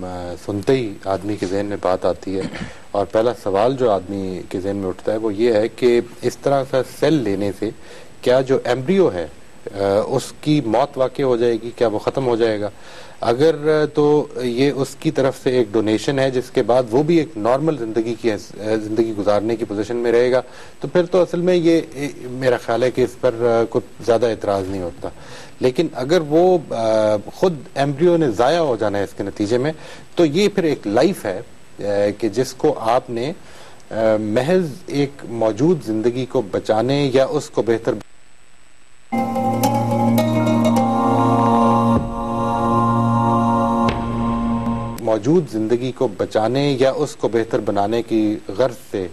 سنتے ہی آدمی کے ذہن میں بات آتی ہے اور پہلا سوال جو آدمی کے ذہن میں اٹھتا ہے وہ یہ ہے کہ اس طرح سے سیل لینے سے کیا جو ایمبریو ہے اس کی موت واقع ہو جائے گی؟ کیا وہ ختم ہو جائے گا؟ اگر تو یہ اس کی طرف سے ایک ڈونیشن ہے جس کے بعد وہ بھی ایک نارمل زندگی کی زندگی گزارنے کی پوزیشن میں رہے گا تو پھر تو اصل میں یہ میرا خیال ہے کہ اس پر کچھ زیادہ اعتراض نہیں ہوتا. لیکن اگر وہ خود ایمبریو نے ضائع ہو جانا ہے اس کے نتیجے میں تو یہ پھر ایک لائف ہے کہ جس کو آپ نے محض ایک موجود زندگی کو بچانے یا اس کو بہتر موجود زندگی کو بچانے یا اس کو بہتر بنانے کی غرض سے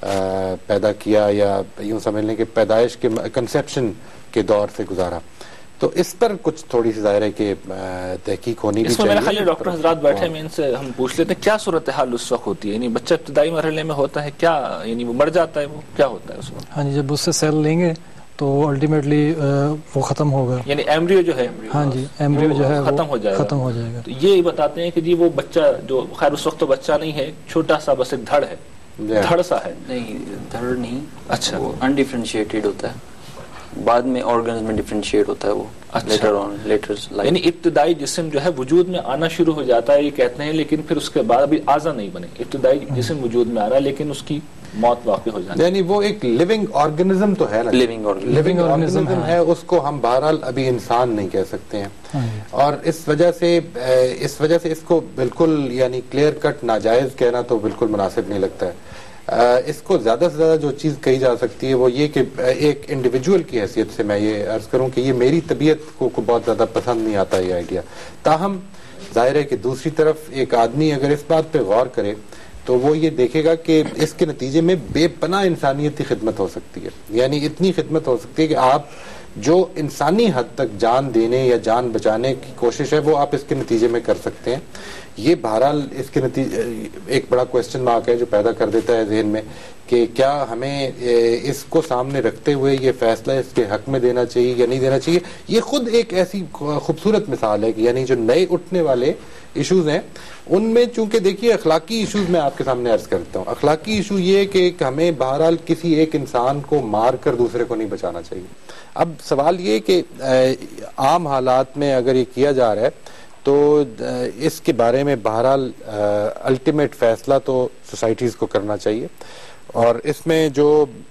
پیدا کیا یا یوں سمجھ لیں کہ پیدائش کے کنسیپشن کے دور سے گزارا. تو اس پر کچھ تھوڑی سی ظاہر ہے کہ تحقیق ہونی بھی چاہیے. میرا خیال ہے ڈاکٹر حضرات بیٹھے ہیں، ان سے ہم پوچھ لیتے ہیں کیا صورتحال اس وقت ہوتی ہے؟ یعنی بچہ ابتدائی مرحلے میں ہوتا ہے، کیا یعنی وہ مر جاتا ہے، وہ کیا ہوتا ہے اس وقت؟ ہاں جی، جب اس سے سیل لیں گے تو الٹیمیٹلی وہ ختم ہوگا. یعنی ایمبریو جو ہے، ہاں جی، ایمبریو جو ہے ختم ہو جائے گا. ختم ہو جائے گا. تو یہ بتاتے ہیں کہ جی وہ بچہ جو خیر اس وقت تو بچہ نہیں ہے، چھوٹا سا بس ایک دھڑ ہے، دھڑ سا ہے. نہیں، دھڑ نہیں. اچھا، وہ انڈیفرینشیٹڈ ہوتا ہے، بعد میں آرگنز میں ڈیفرینشیٹ ہوتا ہے وہ. لیٹر آن لیٹر یعنی ابتدائی جسم جو ہے وجود میں آنا شروع ہو جاتا ہے یہ کہتے ہیں، لیکن پھر اس کے بعد ابھی اعضا نہیں بنے، ابتدائی جسم وجود میں آ رہا ہے لیکن اس کی موت واقع ہو جاتی ہے. یعنی وہ ایک لیونگ آرگنزم تو ہے نا، لیونگ لیونگ آرگنزم ہے، اس کو ہم بہرحال ابھی انسان نہیں کہہ سکتے ہیں. اور اس وجہ سے اس وجہ سے اس کو بالکل یعنی کلیئر کٹ ناجائز کہنا تو بالکل مناسب نہیں لگتا ہے. اس کو زیادہ سے زیادہ جو چیز کہی جا سکتی ہے وہ یہ کہ ایک انڈیویجول کی حیثیت سے میں یہ عرض کروں کہ یہ میری طبیعت کو بہت زیادہ پسند نہیں آتا یہ آئیڈیا. تاہم ظاہر ہے کہ دوسری طرف ایک آدمی اگر اس بات پہ غور کرے تو وہ یہ دیکھے گا کہ اس کے نتیجے میں بے پناہ انسانیتی خدمت ہو سکتی ہے. یعنی اتنی خدمت ہو سکتی ہے کہ آپ جو انسانی حد تک جان دینے یا جان بچانے کی کوشش ہے وہ آپ اس کے نتیجے میں کر سکتے ہیں. یہ بہرحال اس کے نتیجے ایک بڑا کوشچن مارک ہے جو پیدا کر دیتا ہے ذہن میں کہ کیا ہمیں اس کو سامنے رکھتے ہوئے یہ فیصلہ اس کے حق میں دینا چاہیے یا نہیں دینا چاہیے. یہ خود ایک ایسی خوبصورت مثال ہے کہ یعنی جو نئے اٹھنے والے ایشوز ہیں ان میں چونکہ دیکھیے اخلاقی ایشوز میں آپ کے سامنے عرض کرتا ہوں. اخلاقی ایشو یہ کہ ہمیں بہرحال کسی ایک انسان کو مار کر دوسرے کو نہیں بچانا چاہیے. اب سوال یہ کہ عام حالات میں اگر یہ کیا جا رہا ہے تو اس کے بارے میں بہرحال الٹیمیٹ فیصلہ تو سوسائٹیز کو کرنا چاہیے. اور اس میں جو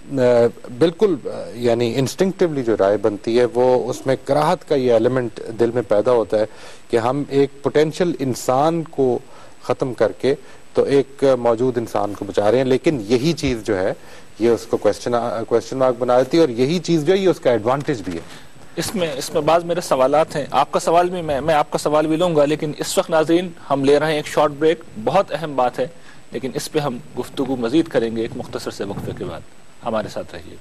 بالکل یعنی انسٹنکٹیولی جو رائے بنتی ہے وہ اس میں کراہت کا یہ ایلیمنٹ دل میں پیدا ہوتا ہے کہ ہم ایک پوٹینشیل انسان کو ختم کر کے تو ایک موجود انسان کو بچا رہے ہیں. لیکن یہی چیز جو ہے یہ اس کو کوشچن کوشچن مارک بنا دیتی ہے اور یہی چیز جو ہے یہ اس کا ایڈوانٹیج بھی ہے. اس میں اس میں بعض میرے سوالات ہیں، آپ کا سوال بھی میں میں آپ کا سوال بھی لوں گا، لیکن اس وقت ناظرین ہم لے رہے ہیں ایک شارٹ بریک. بہت اہم بات ہے لیکن اس پہ ہم گفتگو مزید کریں گے ایک مختصر سے وقفے کے بعد. ہمارے ساتھ رہیے.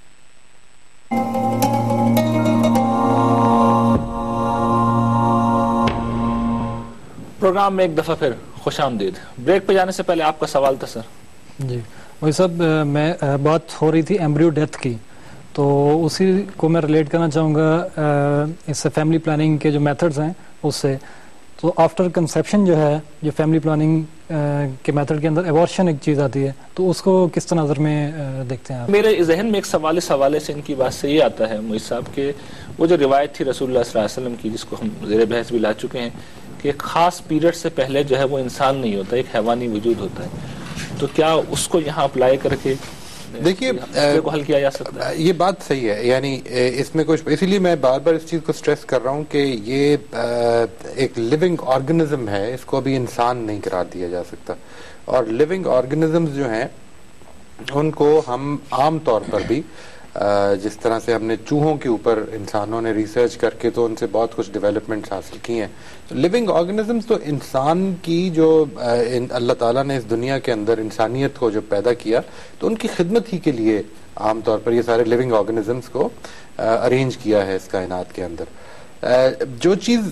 پروگرام میں ایک دفعہ پھر خوش آمدید. بریک پہ جانے سے پہلے آپ کا سوال تھا سر. جی وہی صاحب میں بات ہو رہی تھی ایمبریو ڈیتھ کی, تو اسی کو میں ریلیٹ کرنا چاہوں گا اس سے فیملی پلاننگ کے جو میتھڈز ہیں اس سے. تو آفٹر کنسیپشن جو ہے, جو فیملی پلاننگ کے میتھڈ کے اندر ایبارشن ایک چیز آتی ہے, تو اس کو کس طرح نظر میں دیکھتے ہیں آپ؟ میرے ذہن میں ایک سوال اس حوالے سے ان کی بات سے یہ آتا ہے معیز صاحب کہ وہ جو روایت تھی رسول اللہ صلی اللہ علیہ وسلم کی, جس کو ہم زیر بحث بھی لا چکے ہیں, کہ ایک خاص پیریڈ سے پہلے جو ہے وہ انسان نہیں ہوتا, ایک حیوانی وجود ہوتا ہے. تو کیا اس کو یہاں اپلائی کر کے دیکھیے کو حل کیا جا سکتا ہے؟ یہ بات صحیح ہے, یعنی اس میں کچھ, اسی لیے میں بار بار اس چیز کو سٹریس کر رہا ہوں کہ یہ ایک لیونگ آرگنزم ہے, اس کو ابھی انسان نہیں قرار دیا جا سکتا. اور لیونگ آرگنزمز جو ہیں ان کو ہم عام طور پر بھی جس طرح سے ہم نے چوہوں کے اوپر انسانوں نے ریسرچ کر کے تو ان سے بہت کچھ ڈیولپمنٹس حاصل کی ہیں. لیونگ آرگنزمز تو انسان کی جو اللہ تعالیٰ نے اس دنیا کے اندر انسانیت کو جو پیدا کیا تو ان کی خدمت ہی کے لیے عام طور پر یہ سارے لیونگ آرگنزمز کو ارینج کیا ہے اس کائنات کے اندر. جو چیز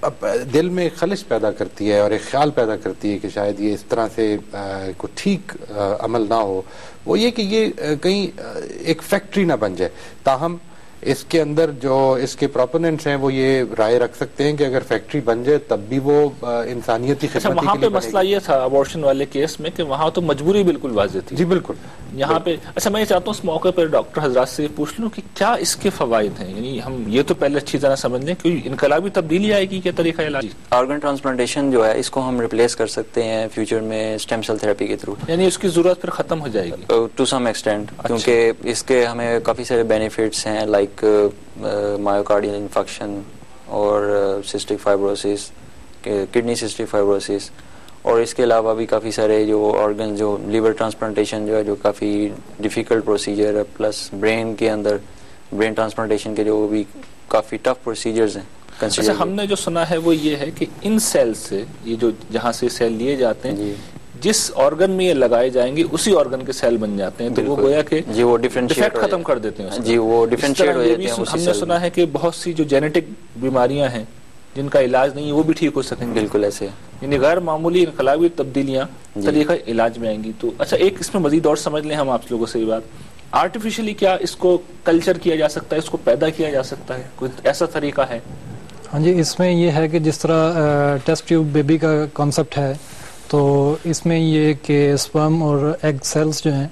دل میں خلش پیدا کرتی ہے اور ایک خیال پیدا کرتی ہے کہ شاید یہ اس طرح سے کوئی ٹھیک عمل نہ ہو, وہ یہ کہ یہ کہیں ایک فیکٹری نہ بن جائے. تاہم اس کے اندر جو اس کے پروپوننٹس ہیں وہ یہ رائے رکھ سکتے ہیں کہ اگر فیکٹری بن جائے تب بھی وہ انسانیتی خدمت. وہاں پہ مسئلہ یہ تھا ابورشن والے کیس میں کہ وہاں تو مجبوری بالکل واضح تھی. جی بالکل. یہاں پہ اچھا میں چاہتا ہوں اس موقع پر ڈاکٹر حضرات سے پوچھ لوں کہ کیا اس کے فوائد ہیں, یعنی ہم یہ تو پہلے اچھی طرح سمجھ لیں کہ انقلابی تبدیلی آئے گی کیا طریقہ علاج. آرگن ٹرانسپلانٹیشن جو ہے اس کو ہم ریپلیس کر سکتے ہیں فیوچر میں اسٹیم سیل تھراپی کے تھرو, یعنی اس کی ضرورت پھر ختم ہو جائے گی ٹو سم ایکسٹینٹ, کیونکہ اس کے ہمیں کافی سارے بینیفٹس ہیں لائک مایوکارڈیل انفیکشن اور cystic fibrosis, kidney cystic fibrosis, اور اس کے علاوہ بھی کافی سارے جو آرگن, جو لیور ٹرانسپلانٹیشن جو ہے جو کافی ڈیفیکلٹ پروسیجر ہے, پلس برین کے اندر برین ٹرانسپلانٹیشن کے جو بھی کافی ٹف پروسیجرز ہیں. اچھا ہم نے جو سنا ہے وہ یہ ہے کہ ان سیل سے, یہ جو جہاں سے سیل لیے جاتے ہیں جی, جس آرگن میں یہ لگائے جائیں گے اسی آرگن کے سیل بن جاتے ہیں, تو وہ گویا کہ جی وہ ڈیفرینشیٹ ختم کر دیتے ہیں جی, وہ ڈیفرینشیٹ ہو جاتے ہیں. ہم نے سنا ہے کہ بہت سی جو جینیٹک بیماریاں ہیں جن کا علاج نہیں ہے وہ بھی ٹھیک ہو سکیں گے. بالکل ایسے, یعنی غیر معمولی انقلابی تبدیلیاں طریقہ علاج میں آئیں گی. تو اچھا ایک اس میں مزید اور سمجھ لیں ہم آپ لوگوں سے یہ بات, آرٹیفیشلی کیا اس کو کلچر کیا جا سکتا ہے, اس کو پیدا کیا جا سکتا ہے, کوئی ایسا طریقہ ہے؟ ہاں جی, اس میں یہ ہے کہ جس طرح ٹیسٹ ٹیوب بیبی کا کانسیپٹ ہے, تو اس میں یہ کہ اسپرم اور ایگ سیلز جو ہیں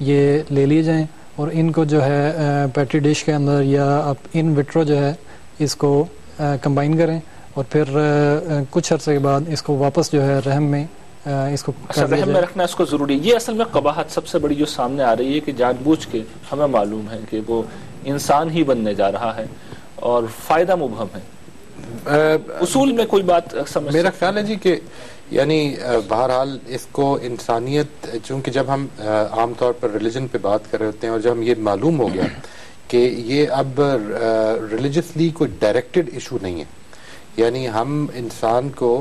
یہ لے لیے جائیں اور ان کو جو ہے پیٹری ڈش کے اندر یا آپ ان وٹرو جو ہے اس کو کمبائن کریں اور پھر کچھ عرصے کے بعد اس کو واپس جو ہے رحم میں اس کو رحم میں رکھنا اس کو ضروری. یہ اصل میں قباحت سب سے بڑی جو سامنے آ رہی ہے کہ جان بوجھ کے ہمیں معلوم ہے کہ وہ انسان ہی بننے جا رہا ہے اور فائدہ مبہم ہے. اصول میں کوئی بات سمجھ میرا خیال ہے جی کہ یعنی بہرحال اس کو انسانیت, چونکہ جب ہم عام طور پر ریلیجن پہ بات کر رہے ہوتے ہیں اور جب ہم یہ معلوم ہو گیا کہ یہ اب ریلیجسلی کوئی ڈائریکٹڈ ایشو نہیں ہے, یعنی ہم انسان کو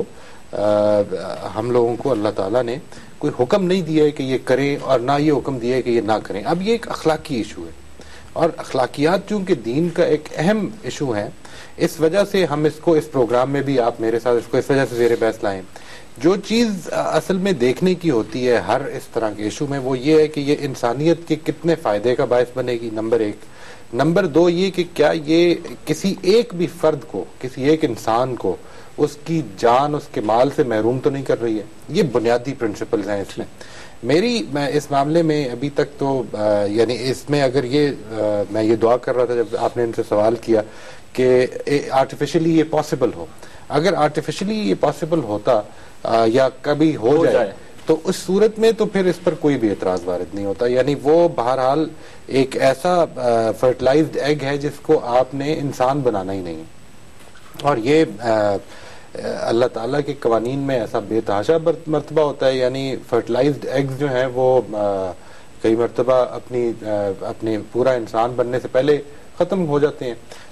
ہم لوگوں کو اللہ تعالیٰ نے کوئی حکم نہیں دیا ہے کہ یہ کریں اور نہ یہ حکم دیا ہے کہ یہ نہ کریں. اب یہ ایک اخلاقی ایشو ہے اور اخلاقیات چونکہ دین کا ایک اہم ایشو ہے, اس وجہ سے ہم اس کو اس پروگرام میں بھی آپ میرے ساتھ اس کو اس وجہ سے زیر بحث لائیں. جو چیز اصل میں دیکھنے کی ہوتی ہے ہر اس طرح کے ایشو میں وہ یہ ہے کہ یہ انسانیت کے کتنے فائدے کا باعث بنے گی, نمبر ایک. نمبر دو یہ کہ کیا یہ کسی ایک بھی فرد کو, کسی ایک انسان کو اس کی جان, اس کے مال سے محروم تو نہیں کر رہی ہے. یہ بنیادی پرنسپلز ہیں اس میں. میری میں اس معاملے میں ابھی تک تو یعنی اس میں اگر یہ میں یہ دعا کر رہا تھا جب آپ نے ان سے سوال کیا کہ آرٹیفیشلی یہ پاسبل ہو, اگر آرٹیفیشلی یہ پاسبل ہوتا یا کبھی ہو جائے تو اس صورت میں تو پھر اس پر کوئی بھی اعتراض وارد نہیں ہوتا. یعنی وہ بہرحال ایک ایسا فرٹیلائزڈ ایگ ہے جس کو آپ نے انسان بنانا ہی نہیں, اور یہ اللہ تعالیٰ کے قوانین میں ایسا بے تحاشا مرتبہ ہوتا ہے. یعنی فرٹیلائزڈ ایگز جو ہیں وہ کئی مرتبہ اپنی اپنے پورا انسان بننے سے پہلے ختم ہو جاتے ہیں.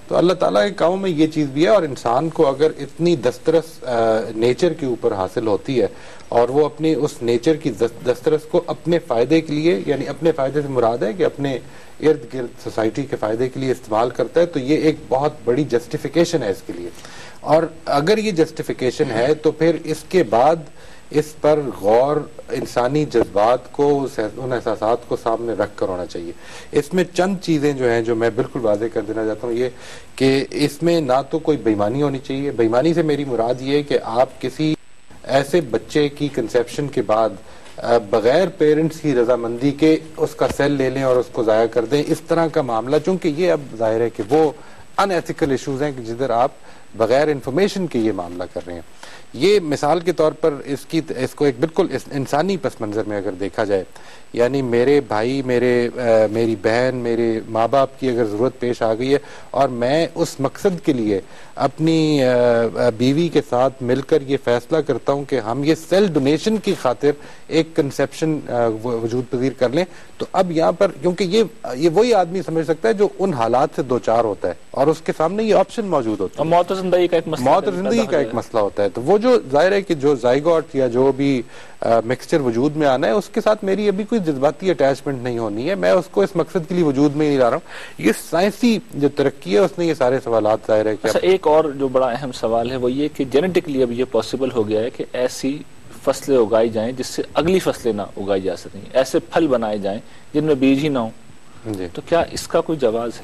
تو اللہ تعالیٰ کے کاموں میں یہ چیز بھی ہے. اور انسان کو اگر اتنی دسترس نیچر کے اوپر حاصل ہوتی ہے اور وہ اپنی اس نیچر کی دسترس کو اپنے فائدے کے لیے, یعنی اپنے فائدے سے مراد ہے کہ اپنے ارد گرد سوسائٹی کے فائدے کے لیے استعمال کرتا ہے, تو یہ ایک بہت بڑی جسٹیفیکیشن ہے اس کے لیے. اور اگر یہ جسٹیفیکیشن ہے تو پھر اس کے بعد اس پر غور انسانی جذبات کو, ان احساسات کو سامنے رکھ کر ہونا چاہیے. اس میں چند چیزیں جو ہیں جو میں بالکل واضح کر دینا چاہتا ہوں, یہ کہ اس میں نہ تو کوئی بےایمانی ہونی چاہیے. بےایمانی سے میری مراد یہ ہے کہ آپ کسی ایسے بچے کی کنسیپشن کے بعد بغیر پیرنٹس کی رضامندی کے اس کا سیل لے لیں اور اس کو ضائع کر دیں. اس طرح کا معاملہ, چونکہ یہ اب ظاہر ہے کہ وہ ان ایتھیکل ایشوز ہیں کہ جدھر آپ بغیر انفارمیشن کے یہ معاملہ کر رہے ہیں. یہ مثال کے طور پر اس کی اس کو ایک بالکل انسانی پس منظر میں اگر دیکھا جائے, یعنی میرے بھائی, میرے میری بہن, میرے ماں باپ کی اگر ضرورت پیش آ گئی ہے اور میں اس مقصد کے لیے اپنی بیوی کے ساتھ مل کر یہ فیصلہ کرتا ہوں کہ ہم یہ سیل ڈونیشن کی خاطر ایک کنسیپشن وجود پذیر کر لیں, تو اب یہاں پر کیونکہ یہ یہ وہی آدمی سمجھ سکتا ہے جو ان حالات سے دو چار ہوتا ہے اور اس کے سامنے یہ آپشن موجود ہوتا ہے. موت اور زندگی کا ایک مسئلہ موت اور زندگی کا ایک مسئلہ ہوتا ہے. تو وہ جو ظاہر ہے کہ جو زائگوٹ یا جو بھی مکسچر وجود میں آنا ہے اس کے ساتھ میری ابھی کوئی جذباتی اٹیچمنٹ نہیں ہونی ہے. میں اس کو اس مقصد کے لیے وجود میں ہی لا رہا ہوں. یہ سائنسی جو ترقی ہے اس نے یہ سارے سوالات ظاہر ہے. اچھا, ایک اور جو بڑا اہم سوال ہے وہ یہ کہ جینیٹکلی اب یہ پاسبل ہو گیا ہے کہ ایسی فصلیں اگائی جائیں جس سے اگلی فصلیں نہ اگائی جا سکیں, ایسے پھل بنائے جائیں جن میں بیج ہی نہ ہو. جی. تو کیا اس کا کوئی جواز ہے؟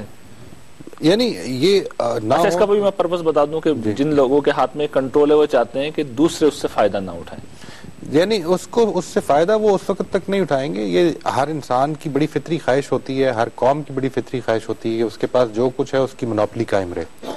یعنی یہ نہ اچھا, اس کا بھی میں پرپس بتا دوں کہ جن لوگوں کے ہاتھ میں کنٹرول ہے وہ چاہتے ہیں کہ دوسرے اس سے فائدہ نہ اٹھائیں, یعنی اس کو اس سے فائدہ وہ اس وقت تک نہیں اٹھائیں گے. یہ ہر انسان کی بڑی فطری خواہش ہوتی ہے, ہر قوم کی بڑی فطری خواہش ہوتی ہے کہ اس کے پاس جو کچھ ہے اس کی منوپلی قائم رہے.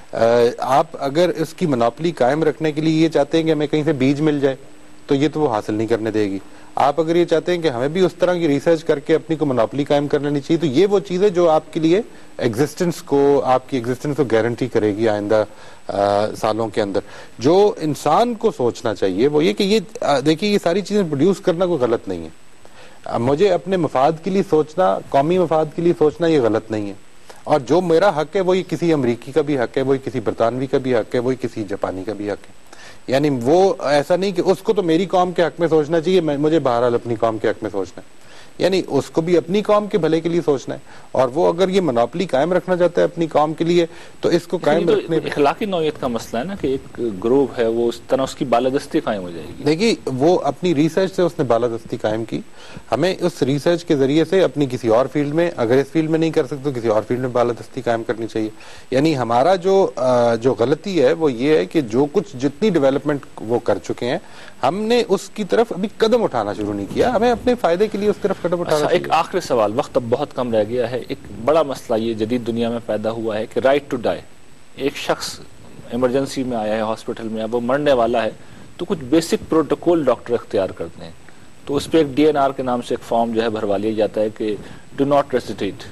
آپ اگر اس کی منوپلی قائم رکھنے کے لیے یہ چاہتے ہیں کہ ہمیں کہیں سے بیج مل جائے تو یہ تو وہ حاصل نہیں کرنے دے گی. آپ اگر یہ چاہتے ہیں کہ ہمیں بھی اس طرح کی ریسرچ کر کے اپنی کو منوپلی قائم کر لینی چاہیے, تو یہ وہ چیزیں جو آپ کے لیے ایگزسٹنس کو, آپ کی ایگزسٹنس کو گارنٹی کرے گی آئندہ سالوں کے اندر. جو انسان کو سوچنا چاہیے وہ یہ کہ یہ دیکھیے یہ ساری چیزیں پروڈیوس کرنا کوئی غلط نہیں ہے. مجھے اپنے مفاد کے لیے سوچنا, قومی مفاد کے لیے سوچنا یہ غلط نہیں ہے. اور جو میرا حق ہے وہی کسی امریکی کا بھی حق ہے, وہی کسی برطانوی کا بھی حق ہے, وہی کسی جاپانی کا بھی حق ہے. یعنی وہ ایسا نہیں کہ اس کو تو میری قوم کے حق میں سوچنا چاہیے, مجھے بہرحال اپنی قوم کے حق میں سوچنا ہے. یعنی اس کو بھی اپنی قوم کے بھلے کے لیے سوچنا ہے, اور وہ اگر یہ منوپلی قائم رکھنا چاہتا ہے اپنی قوم کے لیے تو اس کو قائم رکھنے. اخلاقی نوعیت کا مسئلہ ہے نا کہ ایک گروہ ہے وہ اس طرح اس کی بالادستی قائم ہو جائے گی. دیکھیے وہ اپنی ریسرچ سے اس نے بالادستی قائم کی, ہمیں اس ریسرچ کے ذریعے سے اپنی کسی اور فیلڈ میں, اگر اس فیلڈ میں نہیں کر سکتے تو کسی اور فیلڈ میں بالادستی قائم کرنی چاہیے. یعنی ہمارا جو جو غلطی ہے وہ یہ ہے کہ جو کچھ جتنی ڈیولپمنٹ وہ کر چکے ہیں ہم نے اس کی طرف ابھی قدم اٹھانا شروع نہیں کیا. ہمیں اپنے فائدے کے لیے اس طرف قدم اٹھانا. ایک آخری سوال, وقت اب بہت کم رہ گیا ہے. ایک بڑا مسئلہ یہ جدید دنیا میں پیدا ہوا ہے کہ رائٹ ٹو ڈائی. ایک شخص ایمرجنسی میں آیا ہے ہاسپٹل میں, اب وہ مرنے والا ہے, تو کچھ بیسک پروٹوکول ڈاکٹر اختیار کرتے ہیں. تو اس پہ ایک ڈی این آر کے نام سے ایک فارم جو ہے بھروا لیا جاتا ہے کہ ڈو ناٹ ریسیٹیٹ,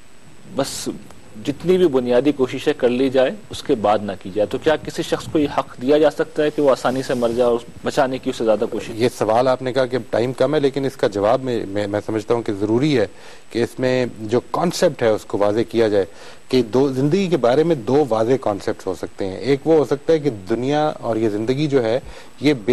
بس جتنی بھی بنیادی کوششیں کر لی جائے اس کے بعد نہ کی جائے. تو کیا کسی شخص کو یہ حق دیا جا سکتا ہے کہ وہ آسانی سے مر جائے اور بچانے کی اس سے زیادہ کوشش؟ یہ سوال آپ نے کہا کہ ٹائم کم ہے, لیکن اس کا جواب میں میں, میں سمجھتا ہوں کہ ضروری ہے کہ اس میں جو کانسیپٹ ہے اس کو واضح کیا جائے کہ دو زندگی کے بارے میں دو واضح کانسیپٹ ہو سکتے ہیں. ایک وہ ہو سکتا ہے کہ دنیا اور یہ زندگی جو ہے یہ بے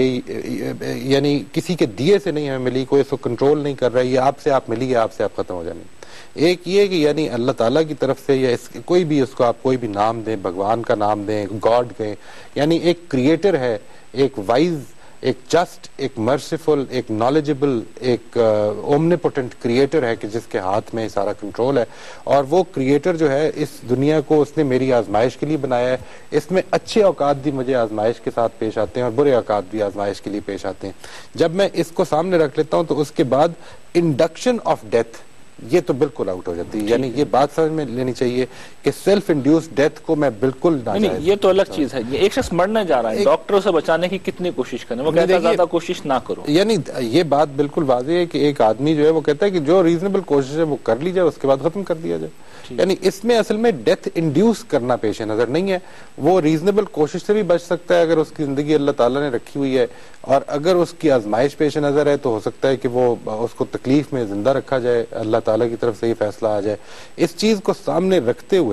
یعنی کسی کے دیے سے نہیں ہمیں ملی, کوئی اس کو کنٹرول نہیں کر رہا ہے, یہ آپ سے آپ ملی ہے, آپ سے آپ ختم ہو جانی. ایک یہ کہ یعنی اللہ تعالیٰ کی طرف سے یا اس کوئی بھی اس کو آپ کوئی بھی نام دیں, بھگوان کا نام دیں, گاڈ کہیں, یعنی ایک کریٹر ہے, ایک وائز, ایک جسٹ, ایک مرسیفل, ایک نالجبل, ایک اومنیپوٹنٹ کریٹر ہے کہ جس کے ہاتھ میں سارا کنٹرول ہے. اور وہ کریٹر جو ہے اس دنیا کو اس نے میری آزمائش کے لیے بنایا ہے. اس میں اچھے اوقات بھی مجھے آزمائش کے ساتھ پیش آتے ہیں اور برے اوقات بھی آزمائش کے لیے پیش آتے ہیں. جب میں اس کو سامنے رکھ لیتا ہوں تو اس کے بعد انڈکشن آف ڈیتھ یہ تو بالکل آؤٹ ہو جاتی ہے. یعنی یہ بات سمجھ میں لینی چاہیے کہ سیلف انڈیوس ڈیتھ کو میں بالکل نہیں, یہ تو الگ چیز ہے. یہ ایک شخص مرنے جا رہا ہے, ڈاکٹر اسے بچانے کی کتنی کوشش کریں, وہ کہتا ہے زیادہ کوشش نہ کرو. یعنی یہ بات بالکل واضح ہے کہ ایک آدمی جو ہے وہ کہتا ہے کہ جو ریزنیبل کوشش ہے وہ کر لی جائے, اس کے بعد ختم کر دیا جائے. یعنی اس میں اصل میں ڈیتھ انڈیوس کرنا پیش نظر نہیں ہے. وہ ریزنیبل کوشش سے بھی بچ سکتا ہے اگر اس کی زندگی اللہ تعالیٰ نے رکھی ہوئی ہے, اور اگر اس کی آزمائش پیش نظر ہے تو ہو سکتا ہے کہ وہ اس کو تکلیف میں زندہ رکھا جائے, اللہ تعالیٰ کی طرف سے یہ فیصلہ آ جائے. اس چیز کو سامنے رکھتے ہوئے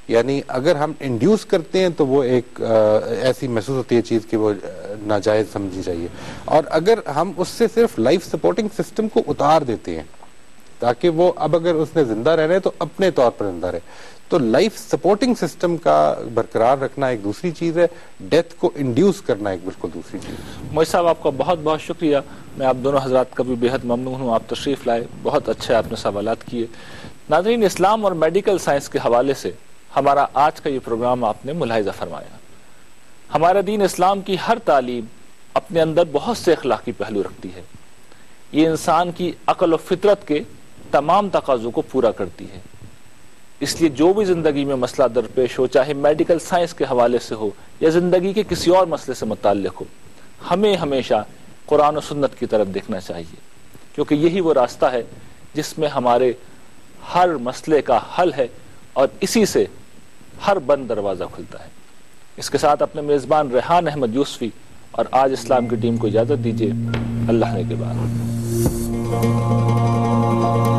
یعنی اگر ہم انڈیوس کرتے ہیں تو وہ ایک ایسی محسوس ہوتی ہے چیز کہ وہ ناجائز سمجھنی چاہیے، اور اگر ہم اس سے صرف لائف سپورٹنگ سسٹم کو اتار دیتے ہیں تاکہ وہ اب اگر اس نے زندہ رہنا ہے تو اپنے طور پر زندہ رہے، تو لائف سپورٹنگ سسٹم کا برقرار رکھنا ایک دوسری چیز ہے، ڈیتھ کو انڈیوس کرنا ایک بالکل دوسری چیز ہے۔ موئی صاحب آپ کا بہت بہت شکریہ، میں آپ دونوں حضرات کا بھی بےحد ممنون ہوں، آپ تشریف لائے، بہت اچھے آپ نے سوالات کیے۔ ناظرین، اسلام اور میڈیکل سائنس کے حوالے سے ہمارا آج کا یہ پروگرام آپ نے ملاحظہ فرمایا۔ ہمارا دین اسلام کی ہر تعلیم اپنے اندر بہت سے اخلاقی پہلو رکھتی ہے، یہ انسان کی عقل و فطرت کے تمام تقاضوں کو پورا کرتی ہے، اس لیے جو بھی زندگی میں مسئلہ درپیش ہو، چاہے میڈیکل سائنس کے حوالے سے ہو یا زندگی کے کسی اور مسئلے سے متعلق ہو، ہمیں ہمیشہ قرآن و سنت کی طرف دیکھنا چاہیے، کیونکہ یہی وہ راستہ ہے جس میں ہمارے ہر مسئلے کا حل ہے اور اسی سے ہر بند دروازہ کھلتا ہے۔ اس کے ساتھ اپنے میزبان ریحان احمد یوسفی اور آج اسلام کی ٹیم کو اجازت دیجیے، اللہ نے کے بعد